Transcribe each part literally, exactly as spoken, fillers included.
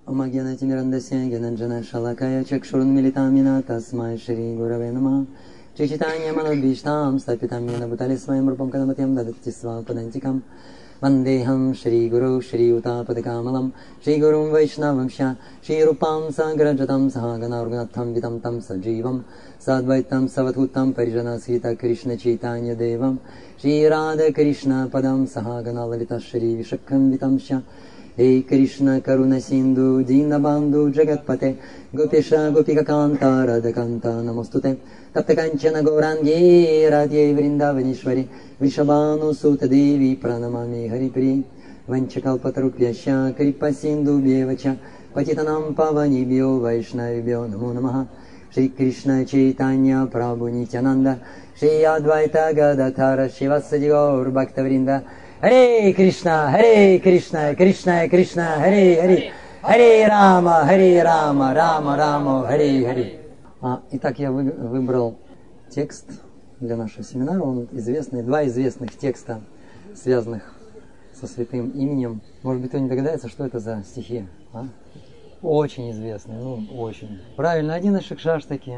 Амагьянатимирандасya гянанджана шалакая чакшурунмилитамина тасмай шри гураве нама чичитанья манадбиштам стапитам йена бутали своим рупам канаматьям дадати свападантикам Вандехам Шри Гуру Шри Утападакамалам Шри Гурум Вайшнавамшя Шри Рупам Саграджатам Саганаурганатам Витам Там Садживам Садвайтам Саватхутам Парижана Свита Кришна Чайтанья Девам Шри Рада Кришна Падам Саганалалита Шри Вишакхам Витамшя Эй Кришна Каруна Синду Динабанду Джагатпате Гопиша Гопика Канта Радаканта Намостуте Таптаканчана Гауранги Радьей Вриндаванишвари Вишабану Сута Деви Пранамами Харипри Ванчакалпатарупьяща Крипа Синду Бевача Патитанам Паванибьо Вайшнавибьо Намо Намаха Шри Кришна Чайтанья Прабху Нитянанда Шри Адвайта Гададхара Шивасади Гаур Бхактавринда Харе Кришна, Харе Кришна, Кришна Кришна, Харе Харе, Харе Рама, Харе Рама, Рама Рама, Харе Харе. А, итак, я вы, выбрал текст для нашего семинара. Он известный, два известных текста, связанных со святым именем. Может быть, кто не догадается, что это за стихи? А? Очень известные, ну, очень. Правильно, один из Шикшаштаки.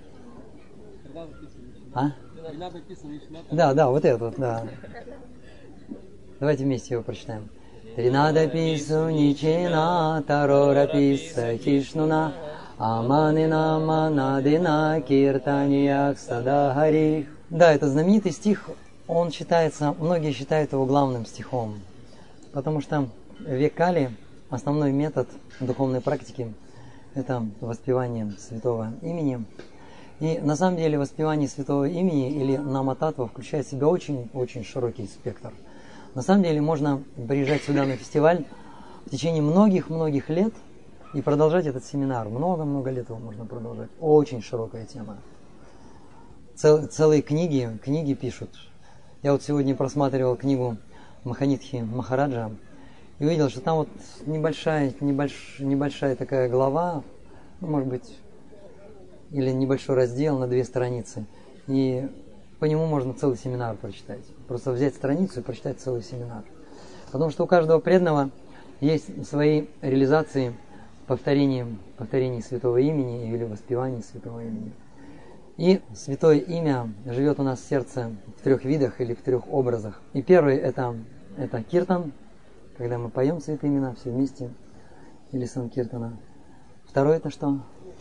А? Да, да, вот этот, да. Давайте вместе его прочитаем. Тринада пису ничина тарора писа хишнуна аманина манадина киртаниях садахарих. Да, это знаменитый стих. Он считается, многие считают его главным стихом, потому что в век Кали основной метод духовной практики – это воспевание святого имени. И на самом деле воспевание святого имени или намататва включает в себя очень-очень широкий спектр. На самом деле можно приезжать сюда на фестиваль в течение многих-многих лет и продолжать этот семинар. Много-много лет его можно продолжать. Очень широкая тема. Цел, целые книги, книги пишут. Я вот сегодня просматривал книгу Маханидхи Махараджа и увидел, что там вот небольшая, небольш, небольшая такая глава, ну, может быть, или небольшой раздел на две страницы. И по нему можно целый семинар прочитать. Просто взять страницу и прочитать целый семинар. Потому что у каждого преданного есть свои реализации повторения, повторений святого имени или воспевания святого имени. И святое имя живет у нас в сердце в трех видах или в трех образах. И первый это, это киртан, когда мы поем святые имена все вместе, или санкиртана. Второй это что?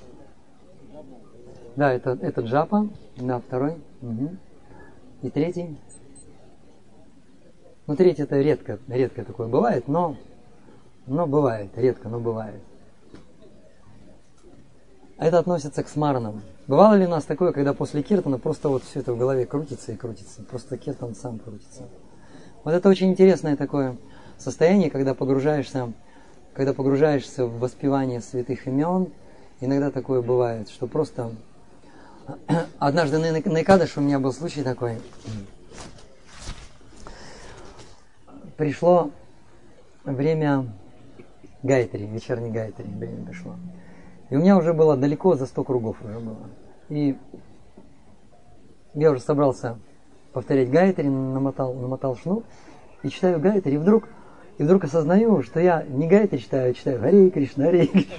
Да, это, это джапа. Да, второй. Угу. И третий. Ну, третий это редко, редко такое бывает, но, но бывает, редко, но бывает. Это относится к смаранам. Бывало ли у нас такое, когда после киртана просто вот все это в голове крутится и крутится, просто киртан сам крутится. Вот это очень интересное такое состояние, когда погружаешься, когда погружаешься в воспевание святых имен. Иногда такое бывает, что просто... Однажды на, на Экадыше у меня был случай такой. Пришло время гайтри, вечерней гайтри, время пришло. И у меня уже было далеко за сто кругов уже было. И я уже собрался повторять гайтри, намотал, намотал шнур и читаю гайтри, и вдруг, и вдруг осознаю, что я не гайтри читаю, а читаю Харе Кришна, Харе Кришна.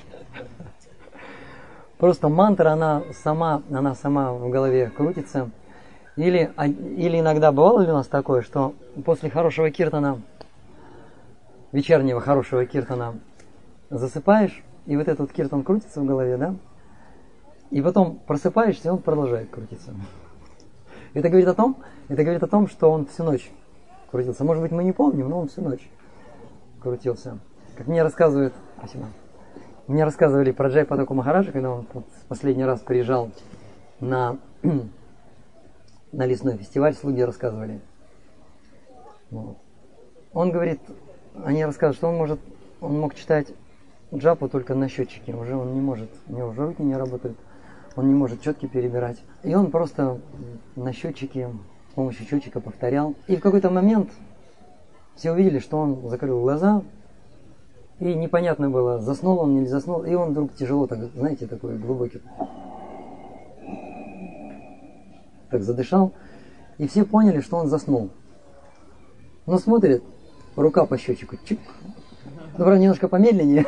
Просто мантра, она сама, она сама в голове крутится. Или, или иногда бывало ли у нас такое, что после хорошего киртана, вечернего хорошего киртана, засыпаешь, и вот этот киртан крутится в голове, да? И потом просыпаешься, и он продолжает крутиться. Это говорит о том, это говорит о том, что он всю ночь крутился. Может быть, мы не помним, но он всю ночь крутился. Как мне рассказывают... Спасибо. Мне рассказывали про Джайпатаку Махараджа, когда он вот последний раз приезжал на, на лесной фестиваль, слуги рассказывали. Вот. Он говорит, они рассказывают, что он может, он мог читать джапу только на счетчике, уже он не может, у него уже руки не работают, он не может четки перебирать. И он просто на счетчике, с помощью счетчика повторял. И в какой-то момент все увидели, что он закрыл глаза, и непонятно было, заснул он или не заснул, и он вдруг тяжело, так, знаете, такой глубокий, так задышал, и все поняли, что он заснул. Но смотрит, рука по счетчику, чик, Ну, правда, немножко помедленнее.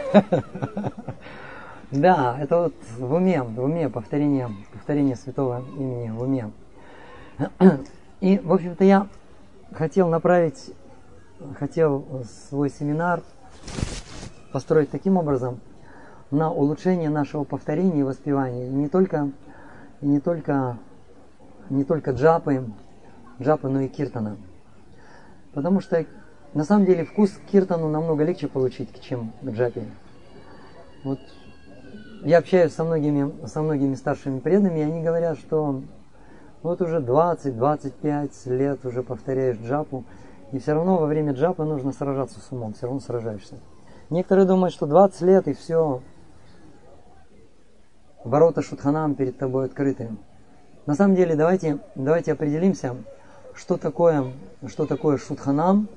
Да, это вот в уме, в уме повторение, повторение святого имени в уме. И, в общем-то, я хотел направить, хотел свой семинар построить таким образом на улучшение нашего повторения и воспевания. И не только, и не только, не только джапы, джапы, но и киртана. Потому что, на самом деле, вкус к киртану намного легче получить, чем к джапе. Вот я общаюсь со многими, со многими старшими преданными, и они говорят, что вот уже двадцать-двадцать пять лет уже повторяешь джапу, и все равно во время джапы нужно сражаться с умом, все равно сражаешься. Некоторые думают, что двадцать лет и все, ворота Шудханам перед тобой открыты. На самом деле, давайте, давайте определимся, что такое, что такое Шудханам,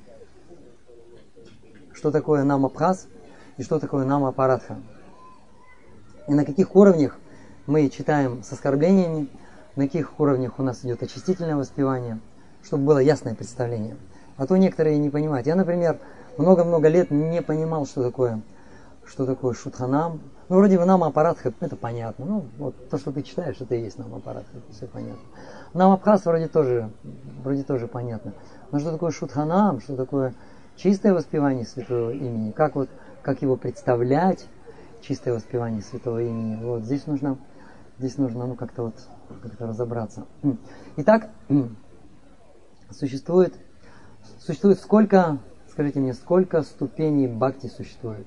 что такое Намабхас и что такое Намапарадха. И на каких уровнях мы читаем с оскорблениями, на каких уровнях у нас идет очистительное воспевание, чтобы было ясное представление. А то некоторые не понимают. Я, например, много-много лет не понимал, что такое, что такое Шудханам. Ну, вроде бы Намапарадха, это понятно. Ну, вот то, что ты читаешь, это и есть Намапарадха, это все понятно. Намабхас вроде тоже, вроде тоже понятно. Но что такое Шудханам, что такое чистое воспевание святого имени, как, вот, как его представлять, чистое воспевание святого имени, вот здесь нужно, здесь нужно ну, как-то вот, как-то разобраться. Итак, существует, существует сколько, скажите мне, сколько ступеней бхакти существует?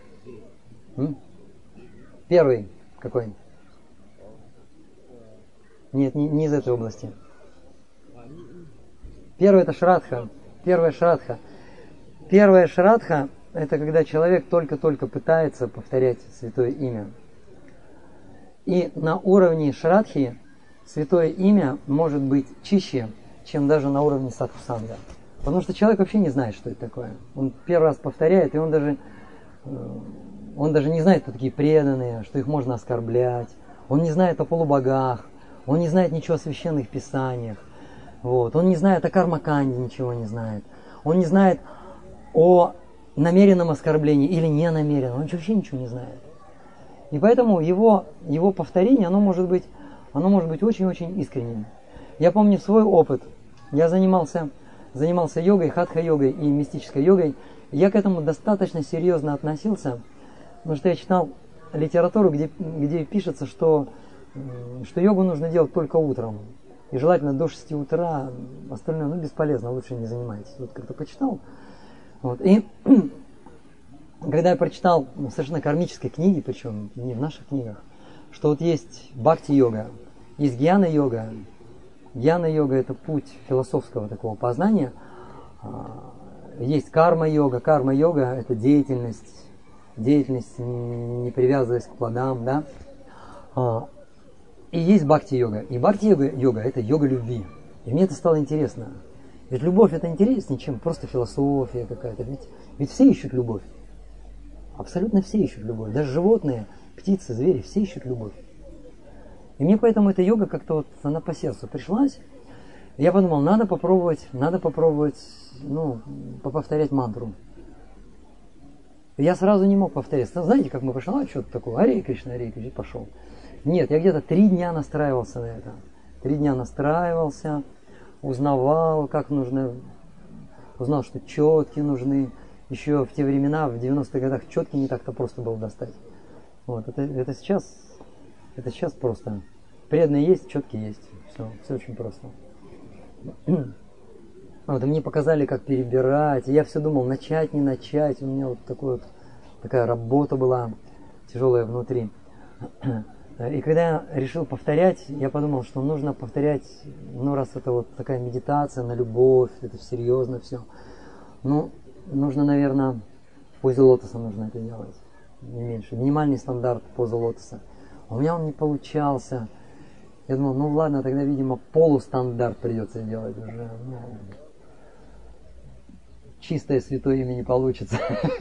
Первый какой? Нет, не, не из этой области. Первый это шрадха. Первая шрадха. Первая шрадха — это когда человек только-только пытается повторять святое имя. И на уровне шрадхи святое имя может быть чище, чем даже на уровне садхусанга. Потому что человек вообще не знает, что это такое. Он первый раз повторяет, и он даже, он даже не знает, кто такие преданные, что их можно оскорблять. Он не знает о полубогах, он не знает ничего о священных писаниях. Вот. Он не знает о кармаканде, ничего не знает. Он не знает о намеренном оскорблении или ненамеренном. Он вообще ничего не знает. И поэтому его, его повторение, оно может быть, оно может быть очень-очень искренним. Я помню свой опыт. Я занимался, занимался йогой, хатха-йогой и мистической йогой. Я к этому достаточно серьезно относился, потому что я читал литературу, где, где пишется, что, что йогу нужно делать только утром. И желательно до шести утра, остальное ну, бесполезно, лучше не занимайтесь. Вот как-то почитал. Вот. И когда я прочитал в совершенно кармической книге, причем не в наших книгах, что вот есть бхакти-йога, есть гьяна-йога. Гьяна-йога – это путь философского такого познания. Есть карма-йога. Карма-йога – это деятельность, деятельность, не привязываясь к плодам, да. И есть бхакти-йога. И бхакти-йога – это йога любви. И мне это стало интересно. Ведь любовь это интереснее, чем просто философия какая-то. Ведь, ведь все ищут любовь. Абсолютно все ищут любовь. Даже животные, птицы, звери, все ищут любовь. И мне поэтому эта йога как-то вот она по сердцу пришлась. Я подумал, надо попробовать, надо попробовать, ну, поповторять мантру. И я сразу не мог повторять. Знаете, как мы пошли, а что-то такое, Аре Кришна, Аре Кришна, пошел. Нет, я где-то три дня настраивался на это. Три дня настраивался. Узнавал, как нужно, узнал, что четки нужны. Еще в те времена, в девяностых годах, четки не так-то просто было достать. Вот, это, это сейчас, это сейчас просто. Преданные есть, четки есть. Все, все очень просто. Вот, и мне показали, как перебирать. И я все думал, начать, не начать. У меня вот, такой вот такая работа была тяжелая внутри. И когда я решил повторять, я подумал, что нужно повторять, ну раз это вот такая медитация на любовь, это серьезно все, ну, нужно, наверное, в позе лотоса нужно это делать, не меньше. Минимальный стандарт позы лотоса. У меня он не получался. Я думал, ну ладно, тогда, видимо, полустандарт придется делать уже. Ну, чистое святое имя не получится.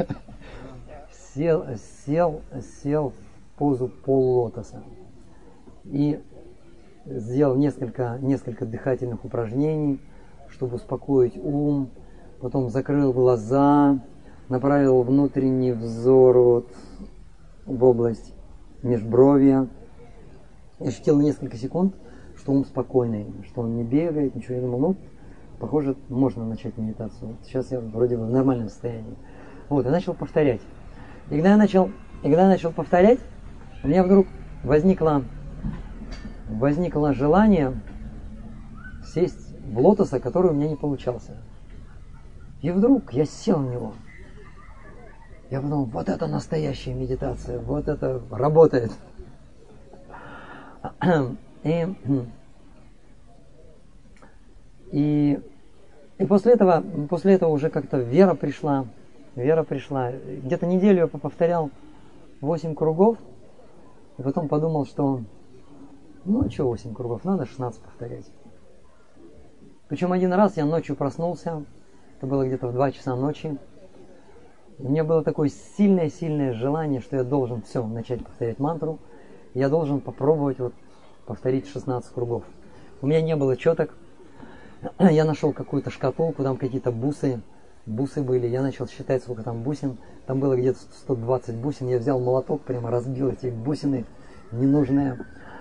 Сел, сел, сел в позу полулотоса. И сделал несколько, несколько дыхательных упражнений, чтобы успокоить ум. Потом закрыл глаза, направил внутренний взор вот в область межбровья. Я ощутил на несколько секунд, что ум спокойный, что он не бегает, ничего. Я думал, ну, похоже, можно начать медитацию. Вот сейчас я вроде бы в нормальном состоянии. Вот, и начал повторять. И когда я начал, и когда я начал повторять, у меня вдруг возникло, возникло желание сесть в лотоса, который у меня не получался. И вдруг я сел в него. Я подумал, вот это настоящая медитация, вот это работает. И, и, и после этого, после этого уже как-то вера пришла, вера пришла. Где-то неделю я повторял восемь кругов, и потом подумал, что, ну, что восемь кругов, надо шестнадцать повторять. Причем один раз я ночью проснулся, это было где-то в два часа ночи. У меня было такое сильное-сильное желание, что я должен все начать повторять мантру. Я должен попробовать вот повторить шестнадцать кругов. У меня не было четок. Я нашел какую-то шкатулку, там какие-то бусы. Бусы были. Я начал считать, сколько там бусин. Там было где-то сто двадцать бусин. Я взял молоток, прямо разбил эти бусины ненужные.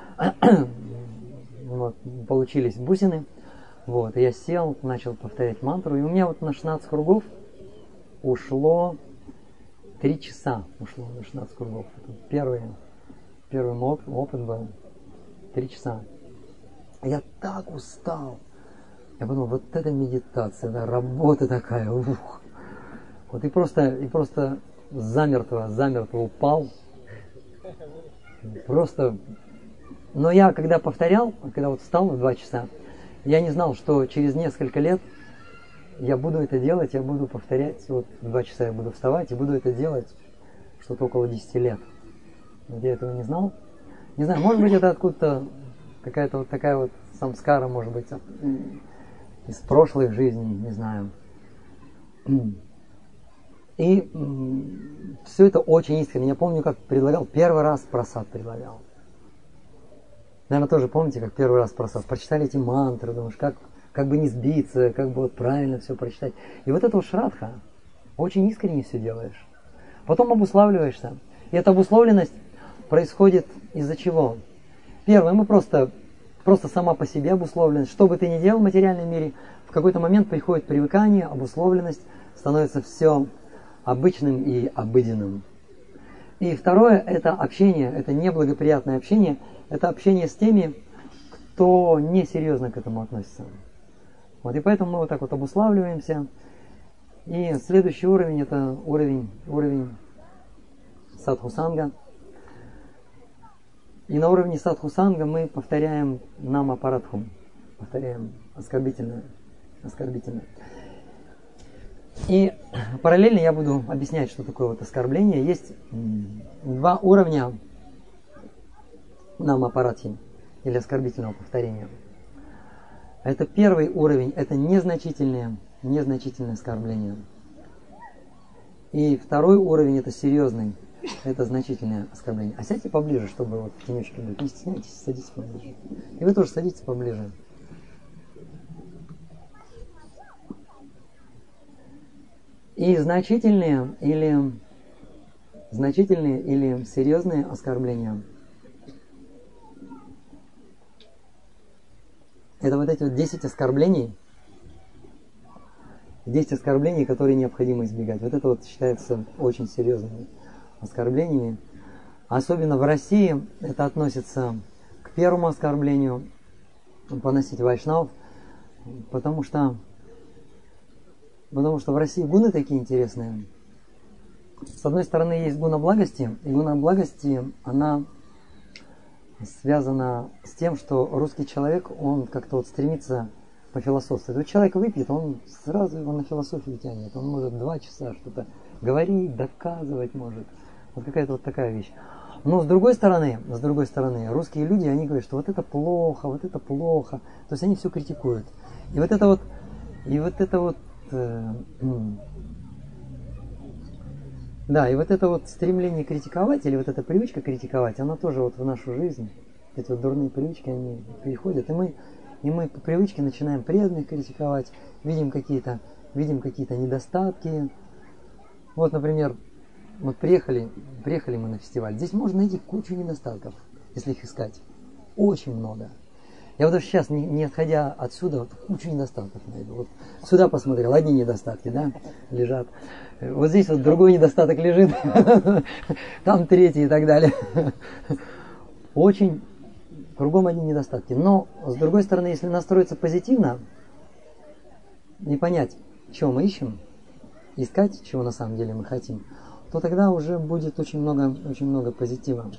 Вот, получились бусины. Вот, и я сел, начал повторять мантру. И у меня вот на шестнадцать кругов ушло три часа. Ушло на шестнадцать кругов. Это первый, первый опыт, опыт был. Три часа. Я так устал. Я подумал, вот это медитация, да, работа такая. Ух. Вот и просто, и просто замертво, замертво упал. Просто. Но я, когда повторял, когда вот встал в два часа, я не знал, что через несколько лет я буду это делать, я буду повторять, вот в два часа я буду вставать и буду это делать что-то около десяти лет. Вот я этого не знал. Не знаю, может быть, это откуда-то какая-то вот такая вот самскара, может быть, из прошлых жизней, не знаю. И все это очень искренне. Я помню, как предлагал, первый раз просад предлагал. Наверное, тоже помните, как первый раз просад. Прочитали эти мантры, думаешь, как, как бы не сбиться, как бы вот правильно все прочитать. И вот это вот шрадха, очень искренне все делаешь. Потом обуславливаешься. И эта обусловленность происходит из-за чего? Первое, мы просто, просто сама по себе обусловленность. Что бы ты ни делал в материальном мире, в какой-то момент приходит привыкание, обусловленность, становится все обычным и обыденным. И второе, это общение, это неблагоприятное общение, это общение с теми, кто несерьезно к этому относится. Вот, и поэтому мы вот так вот обуславливаемся. И следующий уровень, это уровень, уровень садхусанга. И на уровне садхусанга мы повторяем намапарадху, повторяем оскорбительное, оскорбительное. И параллельно я буду объяснять, что такое вот оскорбление. Есть два уровня намапарадхи, или оскорбительного повторения. Это первый уровень, это незначительное, незначительное оскорбление. И второй уровень, это серьезный, это значительное оскорбление. А сядьте поближе, чтобы вот в тенечке быть. Не стесняйтесь, садитесь поближе. И вы тоже садитесь поближе. И значительные или значительные или серьезные оскорбления — это вот эти вот десять оскорблений, десять оскорблений, которые необходимо избегать. Вот это вот считается очень серьезными оскорблениями. Особенно в России это относится к первому оскорблению — поносить вайшнавов, потому что Потому что в России гуны такие интересные. С одной стороны, есть гуна благости, и гуна благости, она связана с тем, что русский человек, он как-то вот стремится по философству. Вот человек выпьет, он сразу его на философию тянет. Он может два часа что-то говорить, доказывать может. Вот какая-то вот такая вещь. Но с другой стороны, с другой стороны, русские люди, они говорят, что вот это плохо, вот это плохо. То есть они все критикуют. И вот это вот, и вот это вот Да, и вот это вот стремление критиковать, или вот эта привычка критиковать, она тоже вот в нашу жизнь, эти вот дурные привычки, они приходят, и мы, и мы по привычке начинаем преданных критиковать, видим какие-то, видим какие-то недостатки, Вот, например, вот приехали, приехали мы на фестиваль. Здесь можно найти кучу недостатков, если их искать. Очень много. Я вот даже сейчас, не, не отходя отсюда, вот кучу недостатков найду. Вот сюда посмотрел, одни недостатки, да, лежат. Вот здесь вот другой недостаток лежит, там третий и так далее. Очень кругом одни недостатки. Но, с другой стороны, если настроиться позитивно и понять, чего мы ищем, искать, чего на самом деле мы хотим, то тогда уже будет очень много, очень много позитива.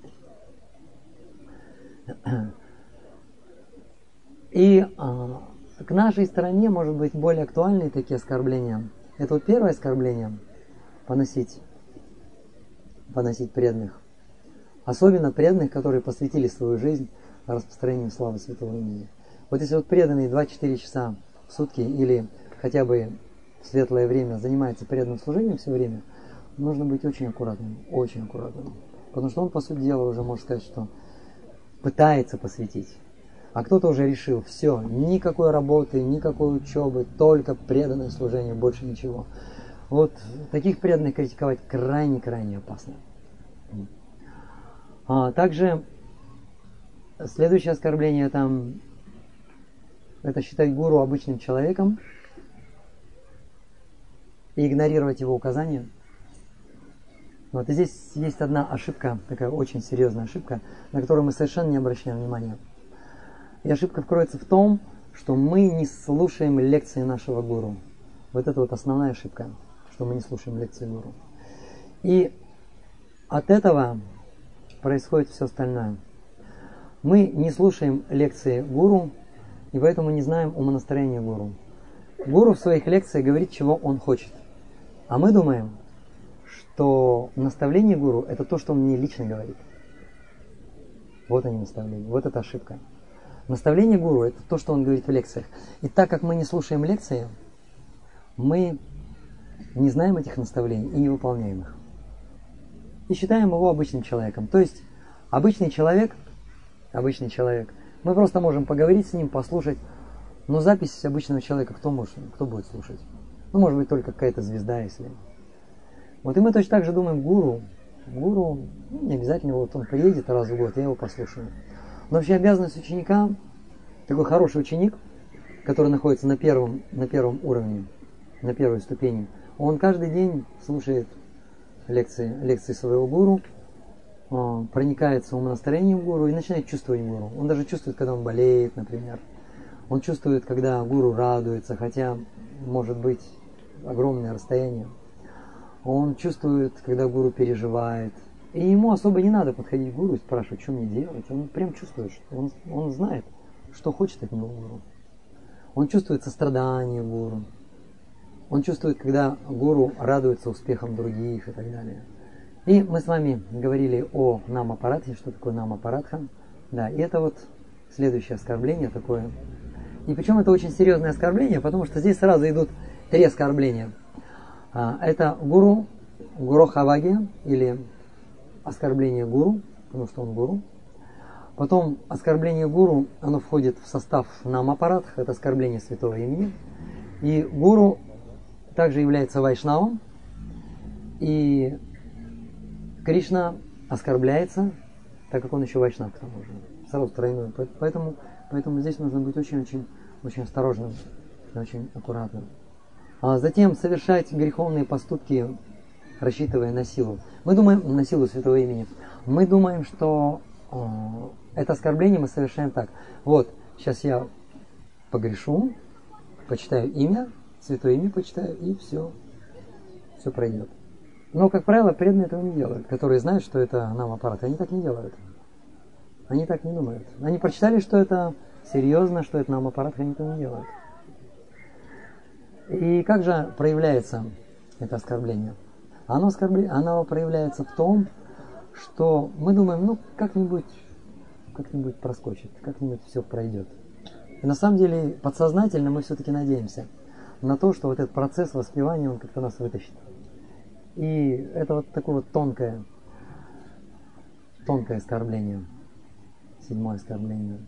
И а, к нашей стороне, может быть, более актуальные такие оскорбления. Это вот первое оскорбление – поносить, поносить преданных. Особенно преданных, которые посвятили свою жизнь распространению славы святого имени. Вот если вот преданный два-четыре часа в сутки или хотя бы в светлое время занимается преданным служением все время, нужно быть очень аккуратным, очень аккуратным. Потому что он, по сути дела, уже может сказать, что пытается посвятить. А кто-то уже решил, все, никакой работы, никакой учебы, только преданное служение, больше ничего. Вот таких преданных критиковать крайне-крайне опасно. А также следующее оскорбление там, это считать гуру обычным человеком и игнорировать его указания. Вот и здесь есть одна ошибка, такая очень серьезная ошибка, на которую мы совершенно не обращаем внимания. И ошибка кроется в том, что мы не слушаем лекции нашего гуру. Вот это вот основная ошибка, что мы не слушаем лекции гуру. И от этого происходит все остальное. Мы не слушаем лекции гуру, и поэтому не знаем умонастроения гуру. Гуру в своих лекциях говорит, чего он хочет. А мы думаем, что наставление гуру – это то, что он мне лично говорит. Вот они наставления, вот это ошибка. Наставление гуру – это то, что он говорит в лекциях. И так как мы не слушаем лекции, мы не знаем этих наставлений и не выполняем их. И считаем его обычным человеком. То есть, обычный человек, обычный человек, мы просто можем поговорить с ним, послушать, но запись обычного человека кто может, кто будет слушать? Ну, может быть, только какая-то звезда, если... Вот и мы точно так же думаем, гуру, гуру, ну, не обязательно, вот он приедет раз в год, я его послушаю. Но вообще обязанность ученика, такой хороший ученик, который находится на первом, на первом уровне, на первой ступени, он каждый день слушает лекции, лекции своего гуру, проникается умонастроением гуру и начинает чувствовать гуру. Он даже чувствует, когда он болеет, например. Он чувствует, когда гуру радуется, хотя может быть огромное расстояние. Он чувствует, когда гуру переживает. И ему особо не надо подходить к гуру и спрашивать, что мне делать. Он прям чувствует, что он, он знает, что хочет от него гуру. Он чувствует сострадание гуру. Он чувствует, когда гуру радуется успехам других и так далее. И мы с вами говорили о намапарадхе, что такое намапарадха. Да, и это вот следующее оскорбление такое. И причем это очень серьезное оскорбление, потому что здесь сразу идут три оскорбления. Это гуру, гурохавагия, или оскорбление гуру, потому что он гуру. Потом оскорбление гуру, оно входит в состав намапарадха, это оскорбление святого имени. И гуру также является вайшнавом. И Кришна оскорбляется, так как он еще вайшнав к тому же. Сразу тройной. Поэтому, поэтому здесь нужно быть очень-очень очень осторожным и очень аккуратным. А затем совершать греховные поступки, рассчитывая на силу. Мы думаем, на силу святого имени. Мы думаем, что э, это оскорбление мы совершаем так. Вот, сейчас я погрешу, почитаю имя, святое имя почитаю, и все, все пройдет. Но, как правило, преданные этого не делают, которые знают, что это намапарадха. Они так не делают. Они так не думают. Они прочитали, что это серьезно, что это намапарадха, они этого не делают. И как же проявляется это оскорбление? Оно, оскорбля... Оно проявляется в том, что мы думаем, ну, как-нибудь, как-нибудь проскочит, как-нибудь все пройдет. И на самом деле, подсознательно мы все-таки надеемся на то, что вот этот процесс воспевания, он как-то нас вытащит. И это вот такое вот тонкое, тонкое оскорбление. Седьмое оскорбление.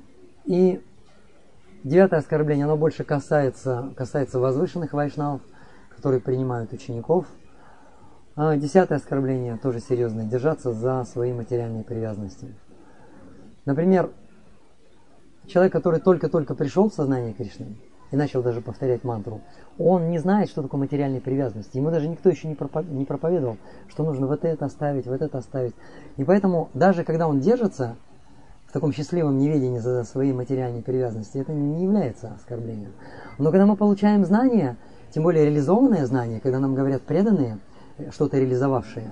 И девятое оскорбление, оно больше касается, касается возвышенных вайшнавов. которые принимают учеников. А десятое оскорбление, тоже серьезное, держаться за свои материальные привязанности. Например, человек, который только-только пришел в сознание Кришны и начал даже повторять мантру, он не знает, что такое материальные привязанности. Ему даже никто еще не проповедовал, что нужно вот это оставить, вот это оставить. И поэтому даже когда он держится в таком счастливом неведении за свои материальные привязанности, это не является оскорблением. Но когда мы получаем знания, тем более реализованное знание, когда нам говорят преданные, что-то реализовавшие,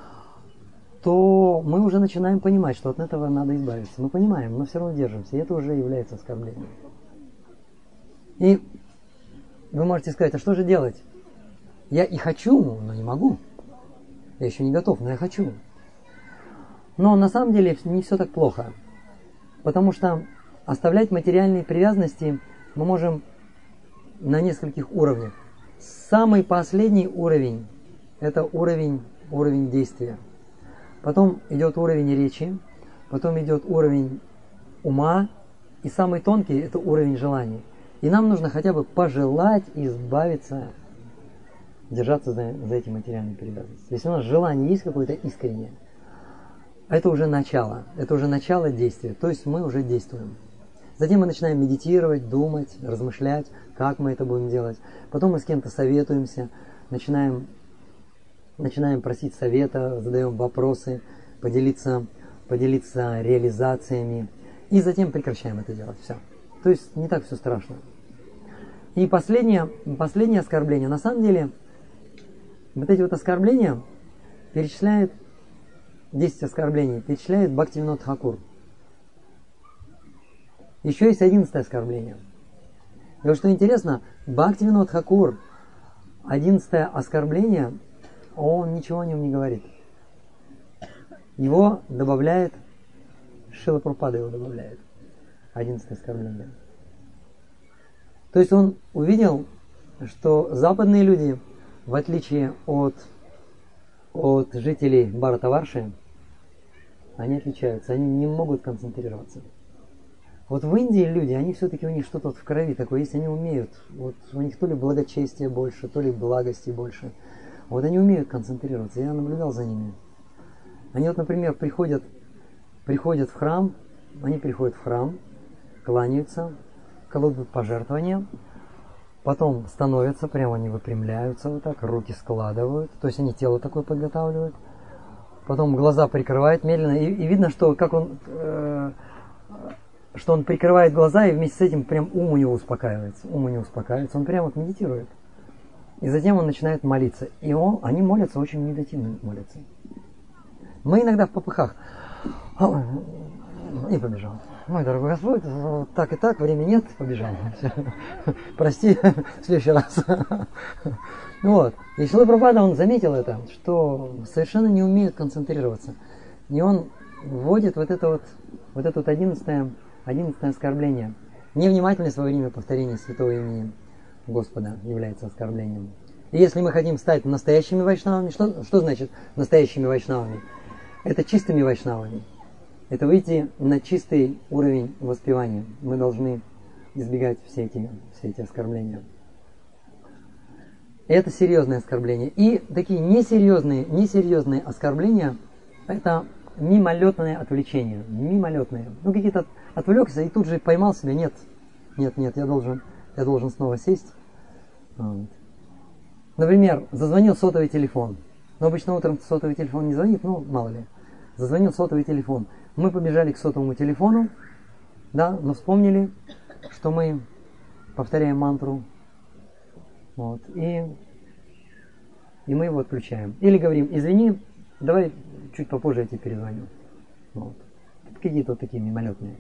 то мы уже начинаем понимать, что от этого надо избавиться. Мы понимаем, но все равно держимся, и это уже является оскорблением. И вы можете сказать, а что же делать? Я и хочу, но не могу. Я еще не готов, но я хочу. Но на самом деле не все так плохо. Потому что оставлять материальные привязанности мы можем на нескольких уровнях. Самый последний уровень – это уровень, уровень действия. Потом идет уровень речи, потом идет уровень ума, и самый тонкий – это уровень желаний. И нам нужно хотя бы пожелать избавиться, держаться за, за эти материальные привязанности. Если у нас желание есть какое-то искреннее, это уже начало, это уже начало действия, то есть мы уже действуем. Затем мы начинаем медитировать, думать, размышлять, как мы это будем делать. Потом мы с кем-то советуемся, начинаем, начинаем просить совета, задаем вопросы, поделиться, поделиться реализациями. И затем прекращаем это делать. Все. То есть не так все страшно. И последнее, последнее оскорбление. На самом деле, вот эти вот оскорбления перечисляет, десять оскорблений, перечисляет Бхактивинода Тхакур. Еще есть одиннадцатое оскорбление. И вот что интересно, Бхактивинода Тхакур, одиннадцатое оскорбление, он ничего о нем не говорит. Его добавляет, Шрила Прабхупада его добавляет, одиннадцатое оскорбление. То есть он увидел, что западные люди, в отличие от, от жителей Бхаратаварши, они отличаются, они не могут концентрироваться. Вот в Индии люди, они все-таки, у них что-то вот в крови такое есть, они умеют. Вот у них то ли благочестия больше, то ли благости больше. Вот они умеют концентрироваться, я наблюдал за ними. Они вот, например, приходят, приходят в храм, они приходят в храм, кланяются, кладут пожертвования, потом становятся, прямо они выпрямляются вот так, руки складывают, то есть они тело такое подготавливают, потом глаза прикрывают медленно, и, и видно, что как он... Э, что он прикрывает глаза, и вместе с этим прям ум у него успокаивается. Ум у него успокаивается, он прямо вот медитирует. И затем он начинает молиться. И он, они молятся, очень медитативно молятся. Мы иногда в попыхах. И побежал. Мой дорогой Господь, так и так, времени нет, побежал. Прости, в следующий раз. Вот. И Шрила Прабхупада, он заметил это, что совершенно не умеют концентрироваться. И он вводит вот это вот, вот это вот одиннадцатое Одиннадцатое оскорбление. Невнимательность во время повторения святого имени Господа является оскорблением. И если мы хотим стать настоящими вайшнавами, что, что значит настоящими вайшнавами? Это чистыми вайшнавами. Это выйти на чистый уровень воспевания. Мы должны избегать все эти, все эти оскорбления. Это серьезные оскорбления. И такие несерьезные, несерьезные оскорбления – это мимолетное отвлечение. Мимолетное. Ну, какие-то отвлекся и тут же поймал себя. Нет, нет, нет, я должен, я должен снова сесть. Вот. Например, зазвонил сотовый телефон. Но обычно утром сотовый телефон не звонит, ну, мало ли. Зазвонил сотовый телефон. Мы побежали к сотовому телефону, да, но вспомнили, что мы повторяем мантру. Вот, и, и мы его отключаем. Или говорим, извини, давай чуть попозже я тебе перезвоню. Вот. Какие-то вот такие мимолетные.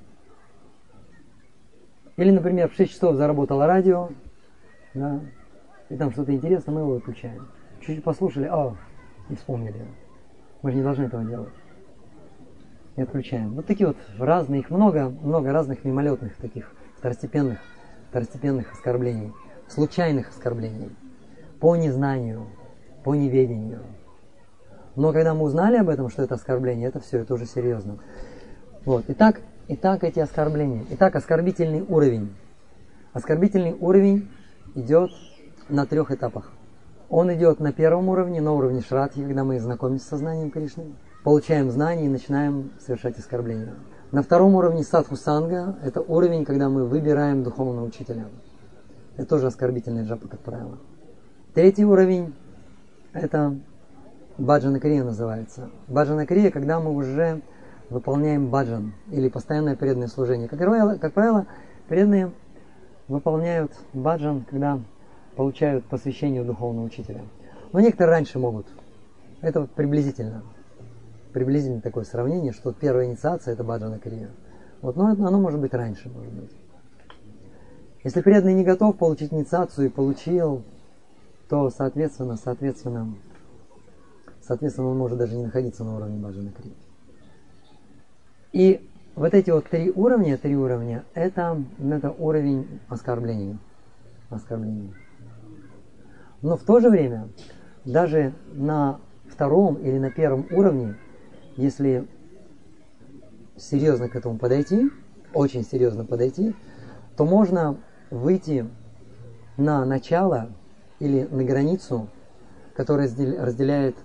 Или, например, в шесть часов заработало радио, да, и там что-то интересное, мы его выключаем. Чуть-чуть послушали, а, и вспомнили. Мы же не должны этого делать. И отключаем. Вот такие вот разные, их много, много разных мимолетных таких второстепенных, второстепенных оскорблений, случайных оскорблений, по незнанию, по неведению. Но когда мы узнали об этом, что это оскорбление, это все, это уже серьезно. Вот. Итак, итак, эти оскорбления. Итак, оскорбительный уровень. Оскорбительный уровень идет на трех этапах. Он идет на первом уровне, на уровне шрадхи, когда мы знакомимся со знанием Кришны, получаем знания и начинаем совершать оскорбления. На втором уровне садху-санга – это уровень, когда мы выбираем духовного учителя. Это тоже оскорбительная джапа, как правило. Третий уровень – это баджана-крия называется. Баджана-крия, когда мы уже выполняем баджан или постоянное преданное служение. Как правило, как правило, преданные выполняют баджан, когда получают посвящение у духовного учителя. Но некоторые раньше могут. Это вот приблизительно. Приблизительно такое сравнение, что первая инициация – это баджана-крия. Вот, но оно может быть раньше, может быть. Если преданный не готов получить инициацию и получил, то, соответственно, соответственно, соответственно, он может даже не находиться на уровне баджана-крии. И вот эти вот три уровня, три уровня, это, это уровень оскорбления. оскорбления. Но в то же время, даже на втором или на первом уровне, если серьезно к этому подойти, очень серьезно подойти, то можно выйти на начало или на границу, которая разделяет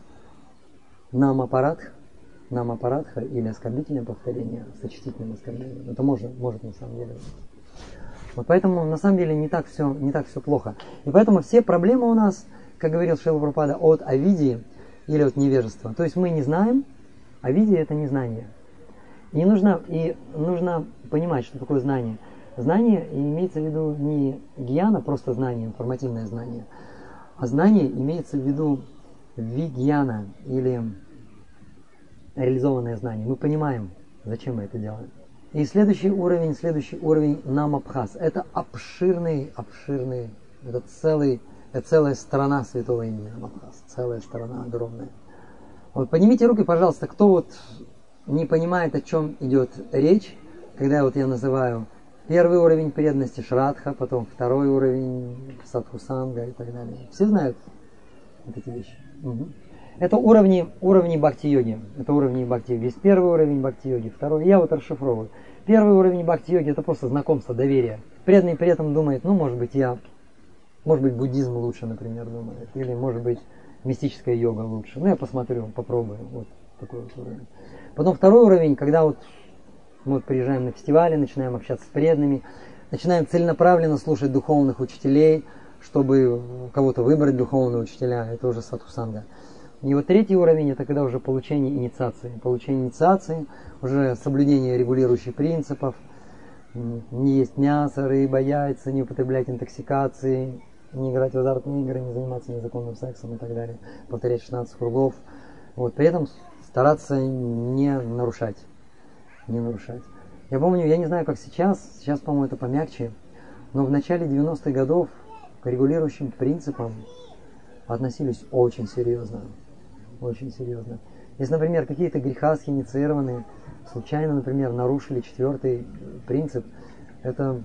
намапарадх, намапарадха или оскорбительное повторение с сочетительным оскорблением. Это может, может на самом деле. Вот поэтому на самом деле не так все, не так все плохо. И поэтому все проблемы у нас, как говорил Шрила Прабхупада, от авидии или от невежества. То есть мы не знаем, авидия – это незнание. И нужно, и нужно понимать, что такое знание. Знание имеется в виду не гьяна, просто знание, информативное знание, а знание имеется в виду вигьяна или реализованное знание. Мы понимаем, зачем мы это делаем. И следующий уровень, следующий уровень намабхас. Это обширный, обширный, это, целый, это целая страна святого имени намабхас. Целая страна огромная. Вот поднимите руки, пожалуйста, кто вот не понимает, о чем идет речь, когда вот я называю первый уровень преданности шрадха, потом второй уровень садхусанга и так далее. Все знают вот эти вещи? Угу. Это уровни, уровни бхакти-йоги. Это уровни бхакти-йоги. Есть первый уровень бхакти-йоги, второй. Я вот расшифровываю. Первый уровень бхакти-йоги – это просто знакомство, доверие. Преданный при этом думает, ну, может быть, я, может быть, буддизм лучше, например, думает. Или, может быть, мистическая йога лучше. Ну, я посмотрю, попробую. Вот такой вот уровень. Потом второй уровень, когда вот мы вот приезжаем на фестивали, начинаем общаться с преданными, начинаем целенаправленно слушать духовных учителей, чтобы кого-то выбрать духовного учителя. Это уже садхусанга. И вот третий уровень – это когда уже получение инициации. Получение инициации, уже соблюдение регулирующих принципов, не есть мясо, рыба, яйца, не употреблять интоксикации, не играть в азартные игры, не заниматься незаконным сексом и так далее, повторять шестнадцать кругов. Вот, при этом стараться не нарушать. Не нарушать. Я помню, я не знаю, как сейчас, сейчас, по-моему, это помягче, но в начале девяностых годов к регулирующим принципам относились очень серьезно. Очень серьезно. Если, например, какие-то грехаски инициированные случайно, например, нарушили четвертый принцип, это,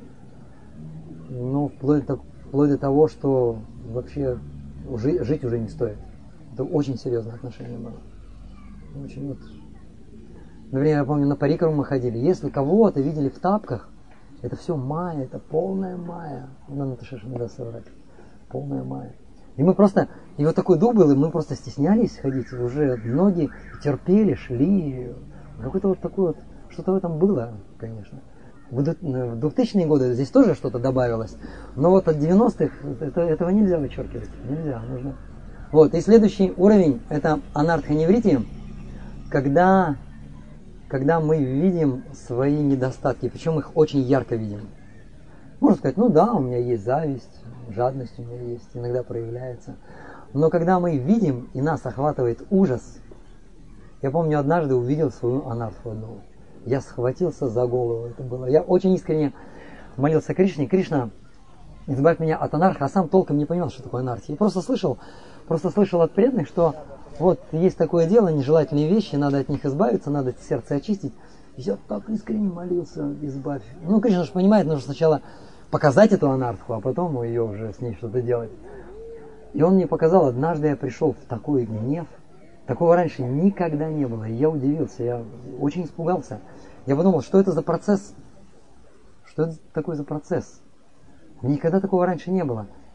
ну, вплоть до, вплоть до того, что вообще уже, жить уже не стоит. Это очень серьезное отношение было. Очень вот. Например, я помню, на парикру мы ходили. Если кого-то видели в тапках, это все майя, это полная майя. Нам это шиши не даст соврать. Полная майя. И мы просто, и вот такой дух был, и мы просто стеснялись ходить, уже ноги терпели, шли. Какой-то вот такой вот, что-то в этом было, конечно. В двухтысячные годы здесь тоже что-то добавилось, но вот от девяностых это, этого нельзя вычеркивать, нельзя, нужно. Вот, и следующий уровень, это анартха-неврити, когда, когда мы видим свои недостатки, причем их очень ярко видим. Можно сказать, ну да, у меня есть зависть, жадность у меня есть, иногда проявляется. Но когда мы видим, и нас охватывает ужас, я помню, однажды увидел свою анартху одну. Я схватился за голову, это было. Я очень искренне молился Кришне: Кришна, избавь меня от анарха, а сам толком не понимал, что такое анархия. Я просто слышал, просто слышал от преданных, что вот есть такое дело, нежелательные вещи, надо от них избавиться, надо сердце очистить. И я так искренне молился: избавь. Ну, Кришна же понимает, нужно сначала показать эту анарху, а потом ее уже с ней что-то делать. И он мне показал, однажды я пришел в такой гнев, такого раньше никогда не было. И я удивился, я очень испугался. Я подумал, что это за процесс? Что это такой за процесс? Никогда такого раньше не было.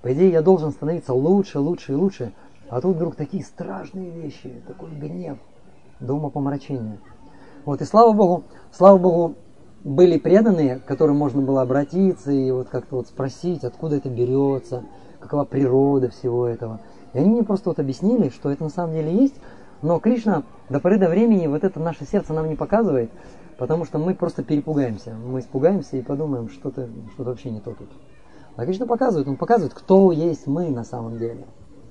По идее, я должен становиться лучше, лучше и лучше. А тут вдруг такие страшные вещи, такой гнев, до умопомрачения. Вот, и слава Богу, слава Богу, были преданные, к которым можно было обратиться и вот как-то вот спросить, откуда это берется, какова природа всего этого. И они мне просто вот объяснили, что это на самом деле есть, но Кришна до поры до времени вот это наше сердце нам не показывает, потому что мы просто перепугаемся. Мы испугаемся и подумаем, что-то, что-то вообще не то тут. А Кришна показывает, он показывает, кто есть мы на самом деле.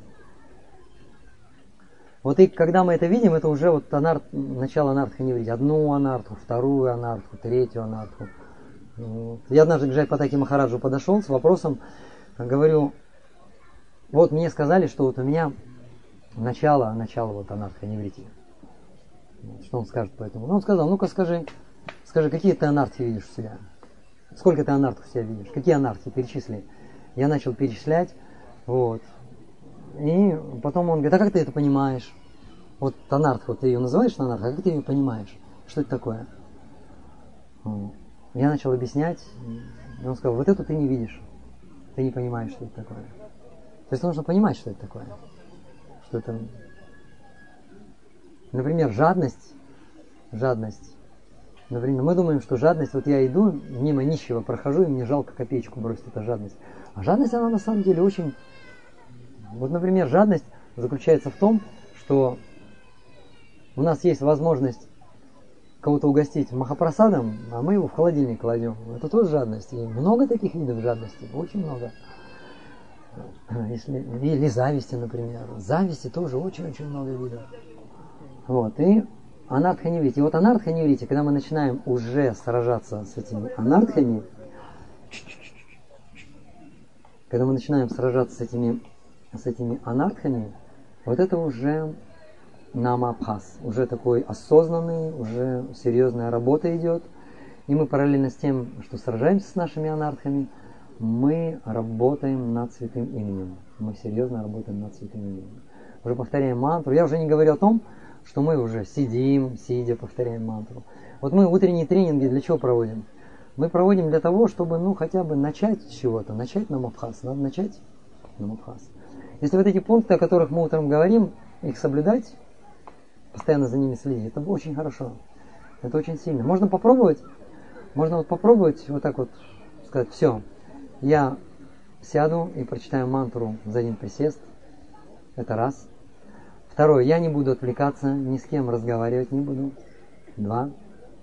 Вот и когда мы это видим, это уже вот анарт, начало анартха не видеть. Одну анартху, вторую анартху, третью анартху. Вот. Я однажды к Джайпатаки Махараджу подошел с вопросом, говорю, вот мне сказали, что вот у меня начало, начало вот анартха неврити. Что он скажет по этому? Ну, он сказал, ну-ка скажи, скажи, какие ты анартхи видишь у себя? Сколько ты анартхов у себя видишь? Какие анартхи? Перечисли. Я начал перечислять, вот. И потом он говорит, а как ты это понимаешь? Вот анартха, вот ты ее называешь анартха, а как ты ее понимаешь? Что это такое? Я начал объяснять, и он сказал, вот эту ты не видишь. Ты не понимаешь, что это такое. То есть нужно понимать, что это такое. Что это... Например, жадность. Жадность. Например, мы думаем, что жадность, вот я иду, мимо нищего прохожу, и мне жалко копеечку бросить, это жадность. А жадность, она на самом деле очень... Вот, например, жадность заключается в том, что у нас есть возможность кого-то угостить махапрасадом, а мы его в холодильник кладем. Это тоже жадность. И много таких видов жадности, очень много. Если, или зависти, например. Зависти тоже очень-очень много видов. Вот, и анартха-неврити. И вот анартха-неврити, когда мы начинаем уже сражаться с этими анартхами, когда мы начинаем сражаться с этими, с этими анартхами, вот это уже намабхас, уже такой осознанный, уже серьезная работа идет. И мы параллельно с тем, что сражаемся с нашими анартхами, мы работаем над святым именем. Мы серьезно работаем над святым именем. Уже повторяем мантру. Я уже не говорю о том, что мы уже сидим, сидя, повторяем мантру. Вот мы утренние тренинги для чего проводим? Мы проводим для того, чтобы, ну, хотя бы начать с чего-то, начать намабхас. Надо начать намабхас. Если вот эти пункты, о которых мы утром говорим, их соблюдать, постоянно за ними следить, это очень хорошо. Это очень сильно. Можно попробовать, можно вот попробовать вот так вот сказать, все, я сяду и прочитаю мантру за один присест. Это раз. Второе, я не буду отвлекаться, ни с кем разговаривать не буду. Два.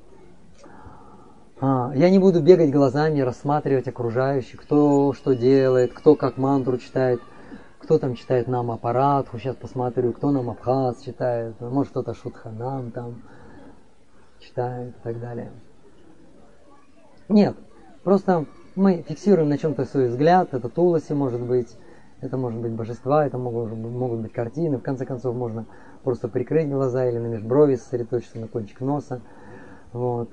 А, я не буду бегать глазами, рассматривать окружающих, кто что делает, кто как мантру читает, кто там читает нам аппарат, сейчас посмотрю, кто нам абхаз читает, может кто-то шутханам там читает и так далее. Нет, просто мы фиксируем на чем-то свой взгляд, это туласи может быть, это может быть божества, это могут, могут быть картины, в конце концов можно просто прикрыть глаза или на межброви сосредоточиться на кончик носа. Вот.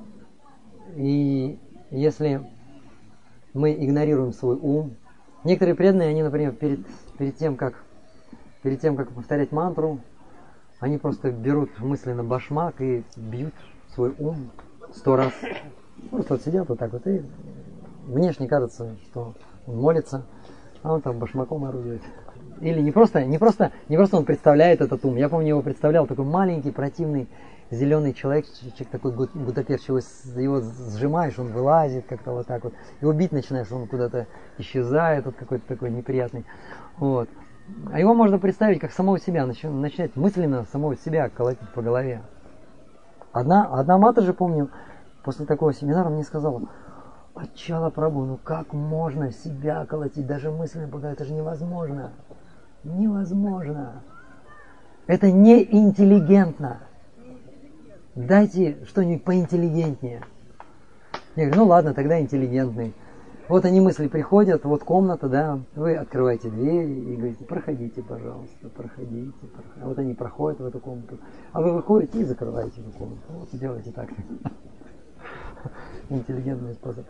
И если мы игнорируем свой ум, некоторые преданные, они, например, перед, перед, тем, как, перед тем, как повторять мантру, они просто берут мысленно башмак и бьют свой ум сто раз. Просто вот сидят вот так вот, и внешне кажется, что он молится, а он там башмаком орудует. Или не просто, не просто, не просто он представляет этот ум. Я помню, его представлял такой маленький, противный, зеленый человек, такой гутоперчивый, его сжимаешь, он вылазит как-то вот так вот. Его бить начинаешь, он куда-то исчезает, вот какой-то такой неприятный. Вот. А его можно представить как самого себя, начать мысленно самого себя колотить по голове. Одна, одна мата же, помню, после такого семинара мне сказала: «Ачала Прабху, ну как можно себя колотить, даже мысленно по голове, это же невозможно. Невозможно. Это неинтеллигентно. Дайте что-нибудь поинтеллигентнее». Я говорю, ну ладно, тогда интеллигентный. Вот они мысли приходят, вот комната, да, вы открываете дверь и говорите: проходите, пожалуйста, проходите, проходите. А вот они проходят в эту комнату, а вы выходите и закрываете эту комнату. Вот делайте так. Интеллигентный способ.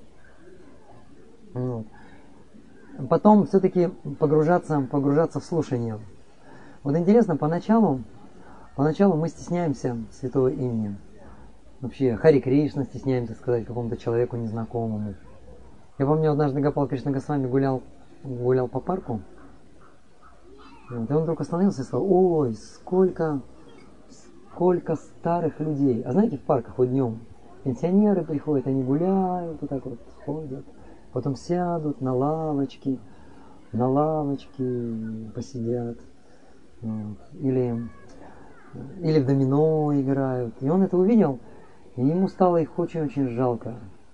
Вот. Потом все-таки погружаться, погружаться в слушание. Вот интересно, поначалу, поначалу мы стесняемся святого имени. Вообще, Хари Кришна стесняемся сказать какому-то человеку незнакомому. Я помню, однажды Гопал Кришна Госвами гулял гулял по парку, вот, и он вдруг остановился и сказал: ой, сколько, сколько старых людей. А знаете, в парках вот днем пенсионеры приходят, они гуляют, вот так вот ходят, потом сядут на лавочки, на лавочки посидят, вот, или, или в домино играют. И он это увидел, и ему стало их очень-очень жалко.